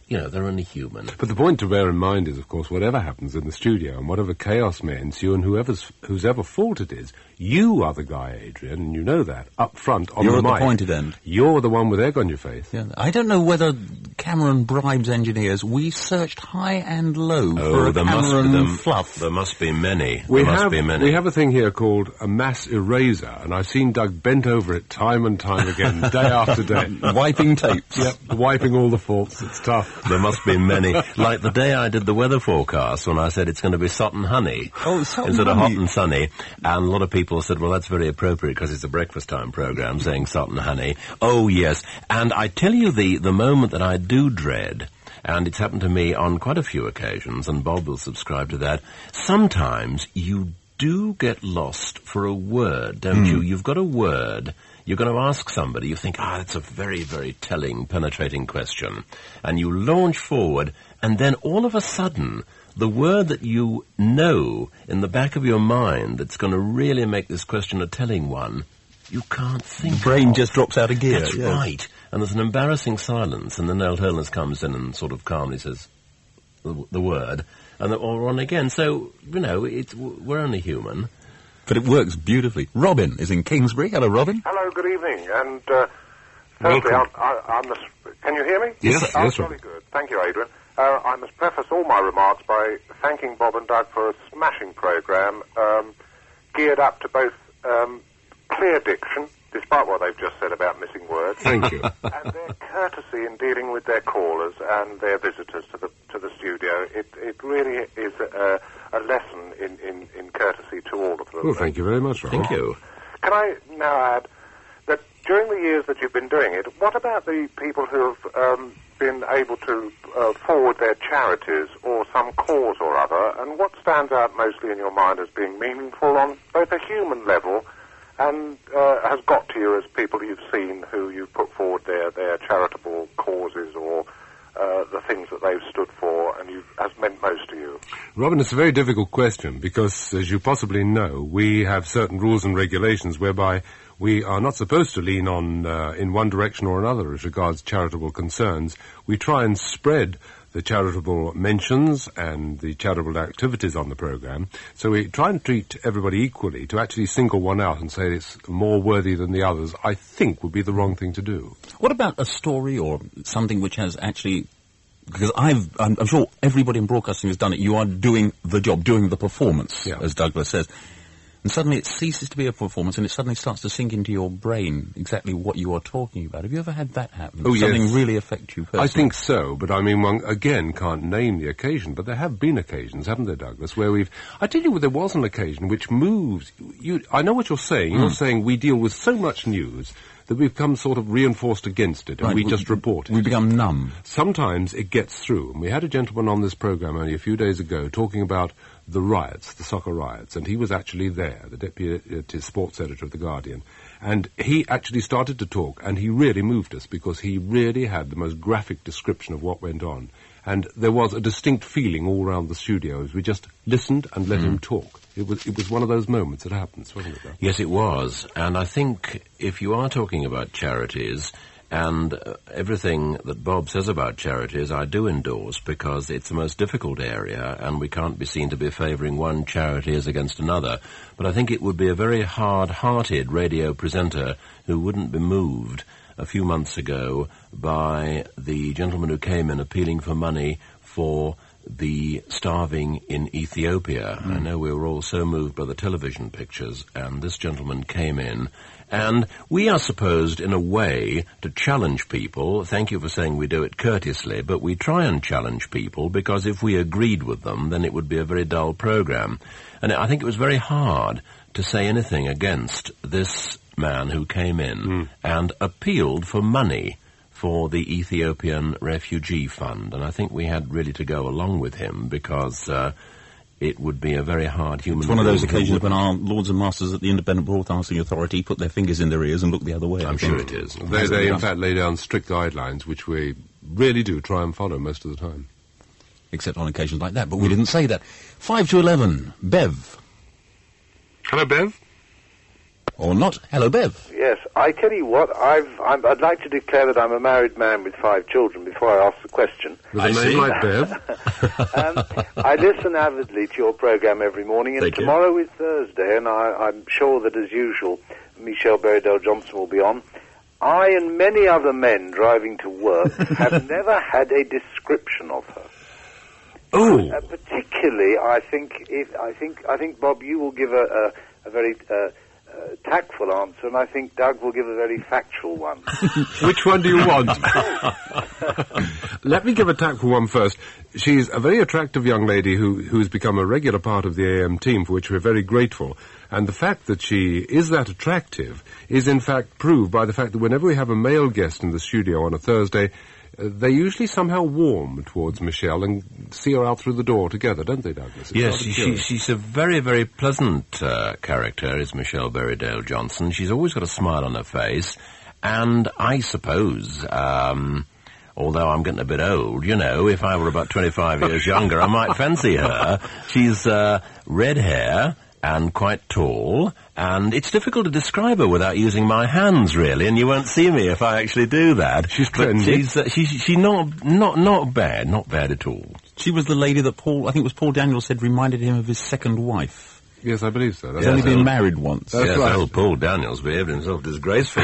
you know, they're only human. But the point to bear in mind is, of course, whatever happens in the studio and whatever chaos may ensue and whoever's, whose ever fault it is, you are the guy, Adrian, and you know that, up front on You're the at mic. the pointed end. You're the one with egg on your face. Yeah. I don't know whether Cameron bribes engineers. We searched high and low for Oh, a there must, be, Cameron there, fluff. there must be many. We there must have, be many. we have a thing here called a mass eraser, and I've seen Doug bent over it time and time again, day after day. Wiping tapes. Yep, wiping all the faults. It's tough. There must be many. Like the day I did the weather forecast when I said it's going to be salt and honey oh, salt instead and of honey. hot and sunny. And a lot of people said, well, that's very appropriate because it's a breakfast time program saying salt and honey. Oh, yes. And I tell you the, the moment that I do dread, and it's happened to me on quite a few occasions, and Bob will subscribe to that, sometimes you do get lost for a word, don't Mm. you? You've got a word. You're going to ask somebody, you think, ah, that's a very, very telling, penetrating question. And you launch forward, and then all of a sudden, the word that you know in the back of your mind that's going to really make this question a telling one, you can't think The brain of. just drops out of gear. That's yes. right. And there's an embarrassing silence, and then Noel Holness comes in and sort of calmly says the, the word, and then we're on again. So, you know, it's, we're only human. But it works beautifully. Robin is in Kingsbury. Hello, Robin. Hello, good evening. And uh, firstly, I, I, I must... Can you hear me? Yes, oh, yes, jolly Robin. good. Thank you, Adrian. Uh, I must preface all my remarks by thanking Bob and Doug for a smashing programme um, geared up to both um, clear diction, despite what they've just said about missing words. Thank you. And their courtesy in dealing with their callers and their visitors to the to the studio. It it really is a, a lesson in, in, in courtesy to all of them. Well, thank you very much, Robin. Thank you. Can I now add that during the years that you've been doing it, what about the people who have um, been able to uh, forward their charities or some cause or other, and what stands out mostly in your mind as being meaningful on both a human level and uh, has got to you as people you've seen who you've put forward their, their charitable causes or uh, the things that they've stood for and you, has meant most to you? Robin, it's a very difficult question because, as you possibly know, we have certain rules and regulations whereby we are not supposed to lean on uh, in one direction or another as regards charitable concerns. We try and spread the charitable mentions and the charitable activities on the programme. So we try and treat everybody equally. To actually single one out and say it's more worthy than the others, I think would be the wrong thing to do. What about a story or something which has actually... Because I've, I'm, I'm sure everybody in broadcasting has done it. You are doing the job, doing the performance, Yeah. as Douglas says. And suddenly it ceases to be a performance and it suddenly starts to sink into your brain exactly what you are talking about. Have you ever had that happen? Oh, Something yes. really affect you personally? I think so, but I mean, one, again, can't name the occasion, but there have been occasions, haven't there, Douglas, where we've... I tell you, there was an occasion which moved... You, I know what you're saying. You're Mm. saying we deal with so much news that we've become sort of reinforced against it, and Right, we we- just report it. We become numb. Sometimes it gets through, and we had a gentleman on this programme only a few days ago talking about the riots, the soccer riots, and he was actually there, the deputy sports editor of The Guardian, and he actually started to talk, and he really moved us, because he really had the most graphic description of what went on, and there was a distinct feeling all around the studio as we just listened and let Mm. him talk. It was, it was one of those moments that happens, wasn't it, though? Yes, it was. And I think if you are talking about charities, and uh, everything that Bob says about charities, I do endorse, because it's the most difficult area, and we can't be seen to be favouring one charity as against another. But I think it would be a very hard-hearted radio presenter who wouldn't be moved a few months ago by the gentleman who came in appealing for money for the starving in Ethiopia. Mm. I know we were all so moved by the television pictures, and this gentleman came in, and we are supposed, in a way, to challenge people. Thank you for saying we do it courteously, but we try and challenge people, because if we agreed with them, then it would be a very dull program. And I think it was very hard to say anything against this man who came in Mm. and appealed for money for the Ethiopian Refugee Fund, and I think we had really to go along with him, because uh, it would be a very hard human... It's one of those being who occasions when wouldn't- our lords and masters at the Independent Broadcasting Authority put their fingers in their ears and look the other way. I I'm think. sure it is. They, they in fact, lay down strict guidelines, which we really do try and follow most of the time. Except on occasions like that, but we didn't say that. Five to eleven. Bev. Hello, Bev. Or not. Hello, Bev. Yes, I tell you what, I've, I'm, I'd like to declare that I'm a married man with five children before I ask the question. With a name like Bev? um, I listen avidly to your programme every morning, and Thank you. tomorrow is Thursday, and I, I'm sure that, as usual, Michelle Berridell-Johnson will be on. I and many other men driving to work have never had a description of her. Oh, uh, particularly, I think, if I think, I think, Bob, you will give a, a, a very uh, uh, tactful answer, and I think Doug will give a very factual one. Which one do you want? Let me give a tactful one first. She's a very attractive young lady who who's become a regular part of the A M team, for which we're very grateful. And the fact that she is that attractive is in fact proved by the fact that whenever we have a male guest in the studio on a Thursday, uh, they usually somehow warm towards Michelle and see her out through the door together, don't they, Douglas? It's Yes, rather she, she, curious. she's a very, very pleasant uh, character, is Michelle Berridell-Johnson. She's always got a smile on her face, and I suppose, um, although I'm getting a bit old, you know, if I were about twenty-five years younger, I might fancy her. She's uh, red hair and quite tall, and it's difficult to describe her without using my hands, really, and you won't see me if I actually do that. She's But trendy. She's, uh, she's, she's not, not, not bad, not bad at all. She was the lady that Paul, I think it was Paul Daniels said, reminded him of his second wife. Yes, I believe so. That's He's only Yes, been old- married once. That's yes, right. old Paul Daniels behaved himself disgracefully.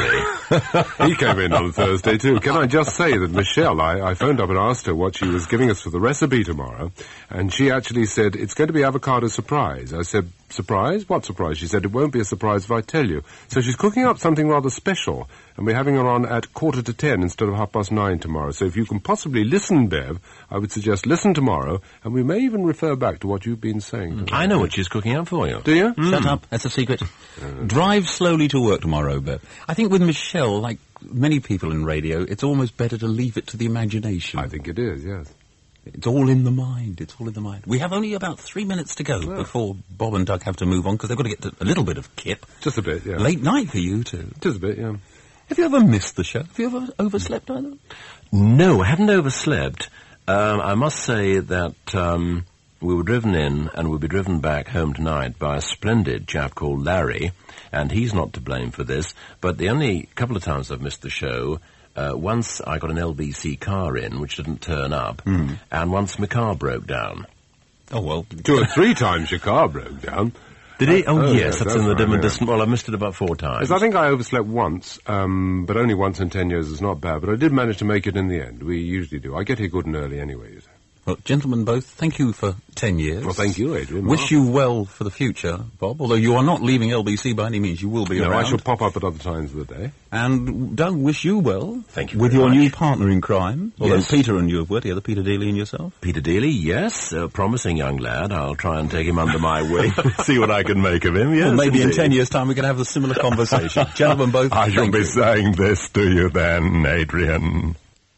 He came in on Thursday too. Can I just say that Michelle, I, I phoned up and asked her what she was giving us for the recipe tomorrow, and she actually said, it's going to be avocado surprise. I said, surprise? What surprise? She said, it won't be a surprise if I tell you. So she's cooking up something rather special, and we're having her on at quarter to ten instead of half past nine tomorrow. So if you can possibly listen, Bev, I would suggest listen tomorrow, and we may even refer back to what you've been saying. I know what she's cooking up for you. Do you? Shut up. That's a secret. Drive slowly to work tomorrow, Bev. I think with Michelle, like many people in radio, it's almost better to leave it to the imagination. I think it is, yes. It's all in the mind. It's all in the mind. We have only about three minutes to go before Bob and Doug have to move on, because they've got to get to a little bit of kip. Just a bit, yeah. Late night for you two. Just a bit, yeah. Have you ever missed the show? Have you ever overslept either? No, I haven't overslept. Um, I must say that um, we were driven in and we'll be driven back home tonight by a splendid chap called Larry, and he's not to blame for this, but the only couple of times I've missed the show, uh, once I got an L B C car in, which didn't turn up, Mm. and once my car broke down. Oh, well. Two or three times your car broke down. Did he? Oh, Oh, yes, yes, that's, that's in the right, dim and yeah. distant. Well, I missed it about four times. Yes, I think I overslept once, um, but only once in ten years is not bad. But I did manage to make it in the end. We usually do. I get here good and early anyway. Well, gentlemen both, thank you for ten years. Well, thank you, Adrian. Wish you well for the future, Bob, although you are not leaving L B C by any means. You will be No, around. I shall pop up at other times of the day. And Doug, wish you well. Thank you With very your much. new partner in crime. Although Yes. Peter and you have worked together, Peter Daly and yourself. Peter Daly, yes, a promising young lad. I'll try and take him under my wing, see what I can make of him, yes. Well, maybe in indeed. ten years' time we can have a similar conversation. Gentlemen both, I shall thank be you. saying this to you then, Adrian.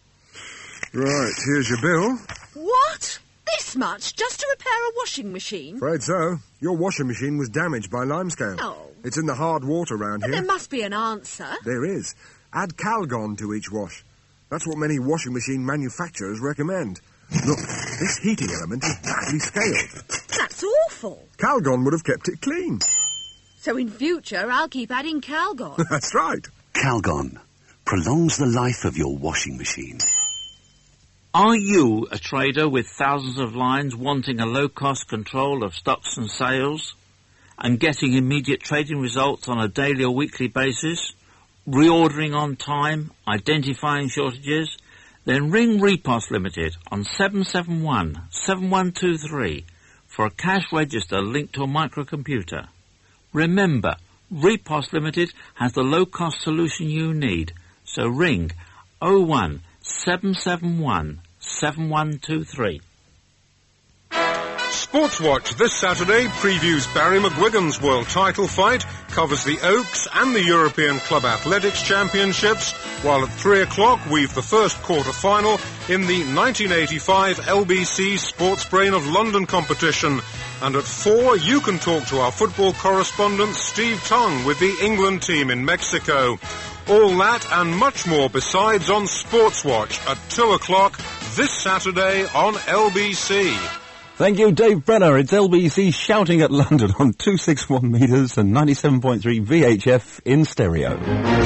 Right, here's your bill. What? This much just to repair a washing machine? Afraid so. Your washing machine was damaged by limescale. Oh. It's in the hard water round But here. there must be an answer. There is. Add Calgon to each wash. That's what many washing machine manufacturers recommend. Look, this heating element is badly scaled. That's awful. Calgon would have kept it clean. So in future, I'll keep adding Calgon. That's right. Calgon prolongs the life of your washing machine. Are you a trader with thousands of lines wanting a low-cost control of stocks and sales and getting immediate trading results on a daily or weekly basis, reordering on time, identifying shortages? Then ring Repos Limited on seven seven one, seven one two three for a cash register linked to a microcomputer. Remember, Repos Limited has the low-cost solution you need, so ring oh one, seven seven one, seven one two three. Sportswatch this Saturday previews Barry McGuigan's world title fight, covers the Oaks and the European Club Athletics Championships, while at three o'clock we've the first quarter-final in the nineteen eighty-five L B C Sports Brain of London competition. And at four, you can talk to our football correspondent Steve Tongue with the England team in Mexico. All that and much more besides on Sportswatch at two o'clock this Saturday on L B C. Thank you, Dave Brenner. It's L B C shouting at London on two sixty-one metres and ninety-seven point three V H F in stereo.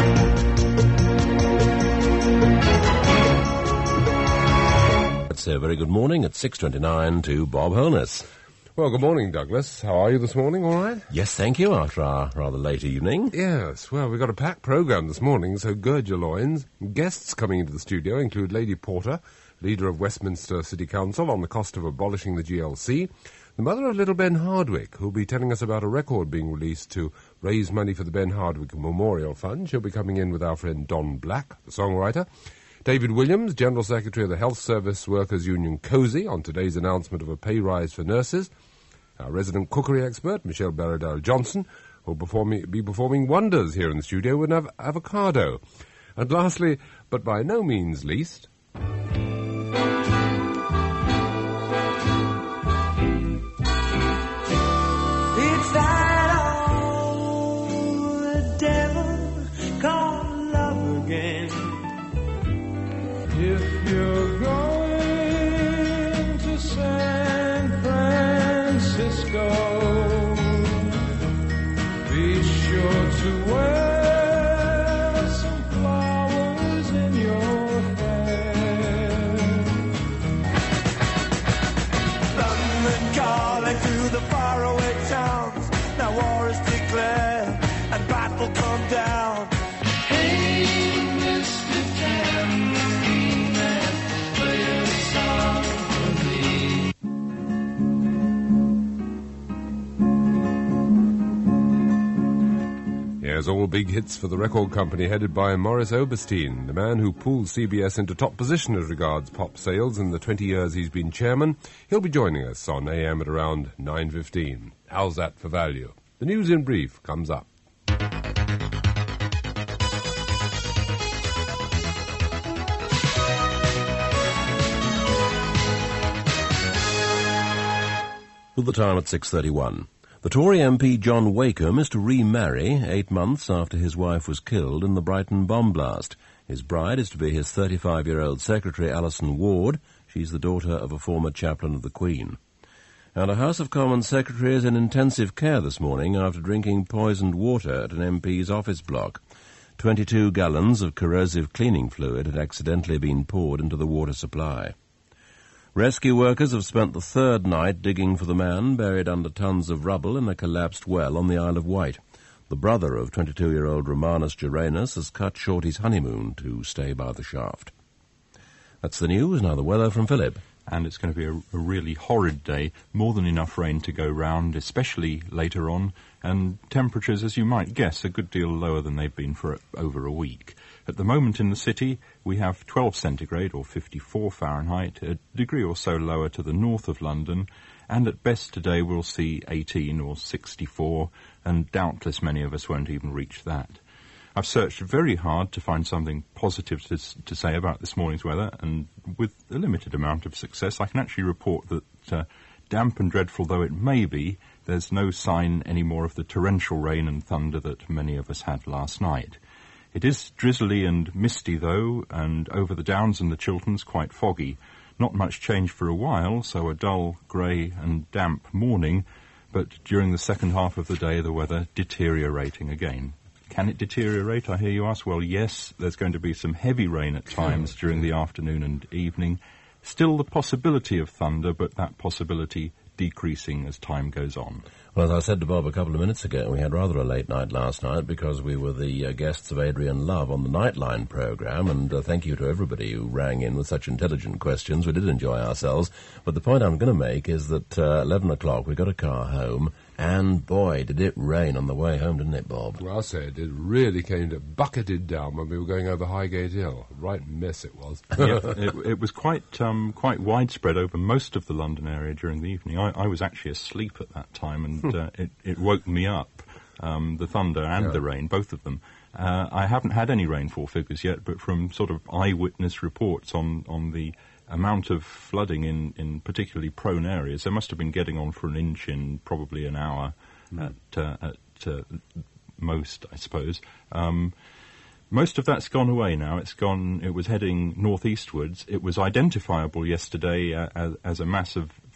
Let's say a very good morning at six twenty-nine to Bob Holness. Well, good morning, Douglas. How are you this morning, all right? Yes, thank you, after our rather late evening. Yes, well, we've got a packed programme this morning, so gird your loins. Guests coming into the studio include Lady Porter, leader of Westminster City Council, on the cost of abolishing the G L C, the mother of little Ben Hardwick, who'll be telling us about a record being released to raise money for the Ben Hardwick Memorial Fund. She'll be coming in with our friend Don Black, the songwriter. David Williams, General Secretary of the Health Service Workers Union COSY, on today's announcement of a pay rise for nurses. Our resident cookery expert, Michelle Berridale-Johnson, will perform, be performing wonders here in the studio with av- avocado. And lastly, but by no means least... It's that old devil called love again. If you're going to San Francisco, be sure to wear some flowers in your hair. London calling through the faraway towns. Now war is declared and battle come down. Hey, Mister Tambourine Man, play a song for me. Here's all big hits for the record company headed by Maurice Oberstein, the man who pulled C B S into top position as regards pop sales in the twenty years he's been chairman. He'll be joining us on A M at around nine fifteen. How's that for value? The news in brief comes up. With the time at six thirty-one. The Tory M P John Wakeham is to remarry eight months after his wife was killed in the Brighton bomb blast. His bride is to be his thirty-five-year-old secretary, Alison Ward. She's the daughter of a former chaplain of the Queen. And a House of Commons secretary is in intensive care this morning after drinking poisoned water at an M P's office block. Twenty-two gallons of corrosive cleaning fluid had accidentally been poured into the water supply. Rescue workers have spent the third night digging for the man buried under tons of rubble in a collapsed well on the Isle of Wight. The brother of twenty-two-year-old Romanus Geranus has cut short his honeymoon to stay by the shaft. That's the news. Now the weather from Philip. And it's going to be a, a really horrid day, more than enough rain to go round, especially later on, and temperatures, as you might guess, a good deal lower than they've been for over a week. At the moment in the city, we have twelve centigrade, or fifty-four Fahrenheit, a degree or so lower to the north of London, and at best today we'll see eighteen or sixty-four, and doubtless many of us won't even reach that. I've searched very hard to find something positive to, to say about this morning's weather, and with a limited amount of success, I can actually report that, uh, damp and dreadful though it may be, there's no sign anymore of the torrential rain and thunder that many of us had last night. It is drizzly and misty, though, and over the Downs and the Chilterns quite foggy. Not much change for a while, so a dull, grey and damp morning, but during the second half of the day the weather deteriorating again. Can it deteriorate, I hear you ask? Well, yes, there's going to be some heavy rain at times during the afternoon and evening. Still the possibility of thunder, but that possibility decreasing as time goes on. Well, as I said to Bob a couple of minutes ago, we had rather a late night last night because we were the uh, guests of Adrian Love on the Nightline programme, and uh, thank you to everybody who rang in with such intelligent questions. We did enjoy ourselves, but the point I'm going to make is that uh, eleven o'clock we got a car home, and boy, did it rain on the way home, didn't it, Bob? Well, I said it really came to bucketed down when we were going over Highgate Hill. Right mess it was. Yeah, it, it was quite um, quite widespread over most of the London area during the evening. I, I was actually asleep at that time, and uh, it, it woke me up, um, the thunder and Yeah. the rain, both of them. Uh, I haven't had any rainfall figures yet, but from sort of eyewitness reports on, on the amount of flooding in, in particularly prone areas, they must have been getting on for an inch in probably an hour Mm. at, uh, at uh, most, I suppose. Um, most of that's gone away now. It's gone. It was heading northeastwards. It was identifiable yesterday uh, as, as a mass of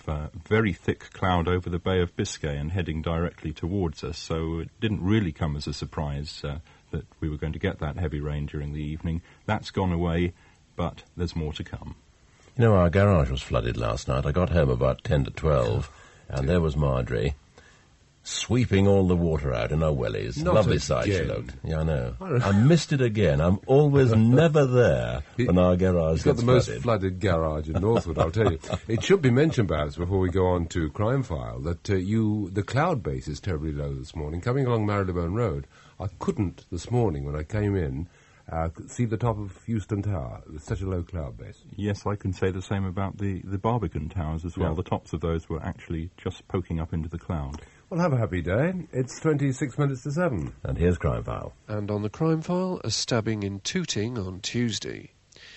uh, very thick cloud over the Bay of Biscay and heading directly towards us, so it didn't really come as a surprise uh, that we were going to get that heavy rain during the evening. That's gone away, but there's more to come. You know, our garage was flooded last night. I got home about ten to twelve, and there was Marjorie sweeping all the water out in our wellies. Not Lovely sight she again. looked. Yeah, I know. I missed it again. I'm always never there when our garage It's got gets the most flooded. flooded garage in Northwood, I'll tell you. It should be mentioned, perhaps, before we go on to Crime File, that uh, you the cloud base is terribly low this morning. Coming along Marylebone Road, I couldn't this morning when I came in uh, see the top of Euston Tower. It was such a low cloud base. Yes, I can say the same about the, the Barbican towers as well. Yeah. The tops of those were actually just poking up into the cloud. Well, have a happy day. It's twenty-six minutes to seven. And here's Crime File. And on the Crime File, a stabbing in Tooting on Tuesday.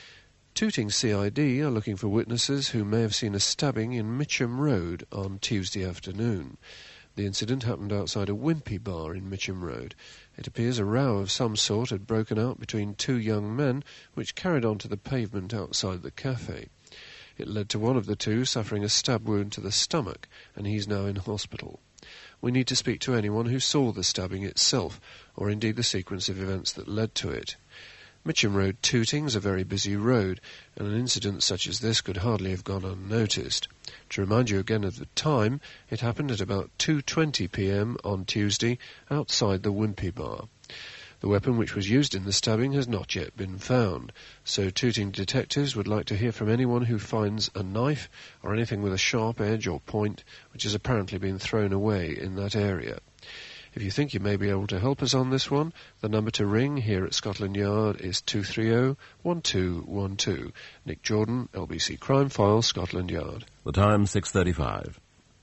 Tooting C I D are looking for witnesses who may have seen a stabbing in Mitcham Road on Tuesday afternoon. The incident happened outside a Wimpy bar in Mitcham Road. It appears a row of some sort had broken out between two young men, which carried on to the pavement outside the cafe. It led to one of the two suffering a stab wound to the stomach, and he's now in hospital. We need to speak to anyone who saw the stabbing itself, or indeed the sequence of events that led to it. Mitcham Road, Tooting, is a very busy road, and an incident such as this could hardly have gone unnoticed. To remind you again of the time, it happened at about two twenty p m on Tuesday outside the Wimpy bar. The weapon which was used in the stabbing has not yet been found, so Tooting detectives would like to hear from anyone who finds a knife or anything with a sharp edge or point which has apparently been thrown away in that area. If you think you may be able to help us on this one, the number to ring here at Scotland Yard is two three zero, one two one two. Nick Jordan, L B C Crime File, Scotland Yard. The time, six thirty-five.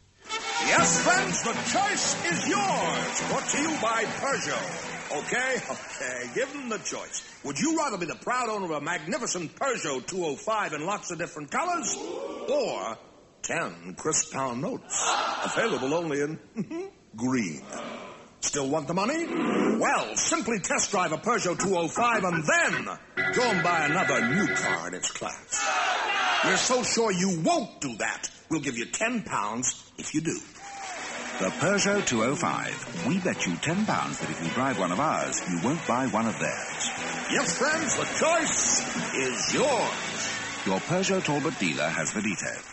Yes, friends, the choice is yours. Brought to you by Peugeot. Okay, okay, give them the choice. Would you rather be the proud owner of a magnificent Peugeot two oh five in lots of different colors, or ten crisp pound notes, available only in green? Still want the money? Well, simply test drive a Peugeot two oh five and then go and buy another new car in its class. We're so sure you won't do that, we'll give you ten pounds if you do. The Peugeot two oh five. We bet you ten pounds that if you drive one of ours, you won't buy one of theirs. Yes, friends, the choice is yours. Your Peugeot Talbot dealer has the details.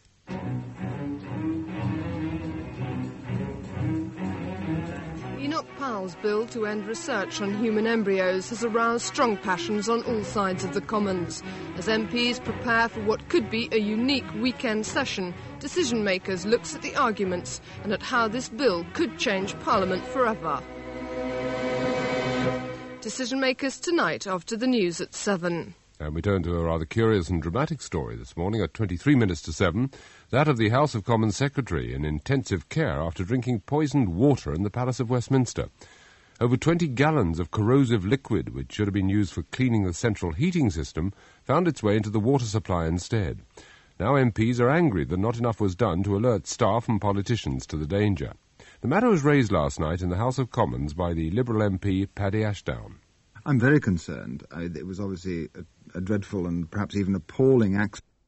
Enoch Powell's bill to end research on human embryos has aroused strong passions on all sides of the Commons. As M Ps prepare for what could be a unique weekend session, decision makers looks at the arguments and at how this bill could change Parliament forever. Decision makers tonight after the news at seven. And we turn to a rather curious and dramatic story this morning at twenty-three minutes to seven, that of the House of Commons Secretary in intensive care after drinking poisoned water in the Palace of Westminster. Over twenty gallons of corrosive liquid, which should have been used for cleaning the central heating system, found its way into the water supply instead. Now M Ps are angry that not enough was done to alert staff and politicians to the danger. The matter was raised last night in the House of Commons by the Liberal M P Paddy Ashdown. I'm very concerned. I, it was obviously a, a dreadful and perhaps even appalling accident.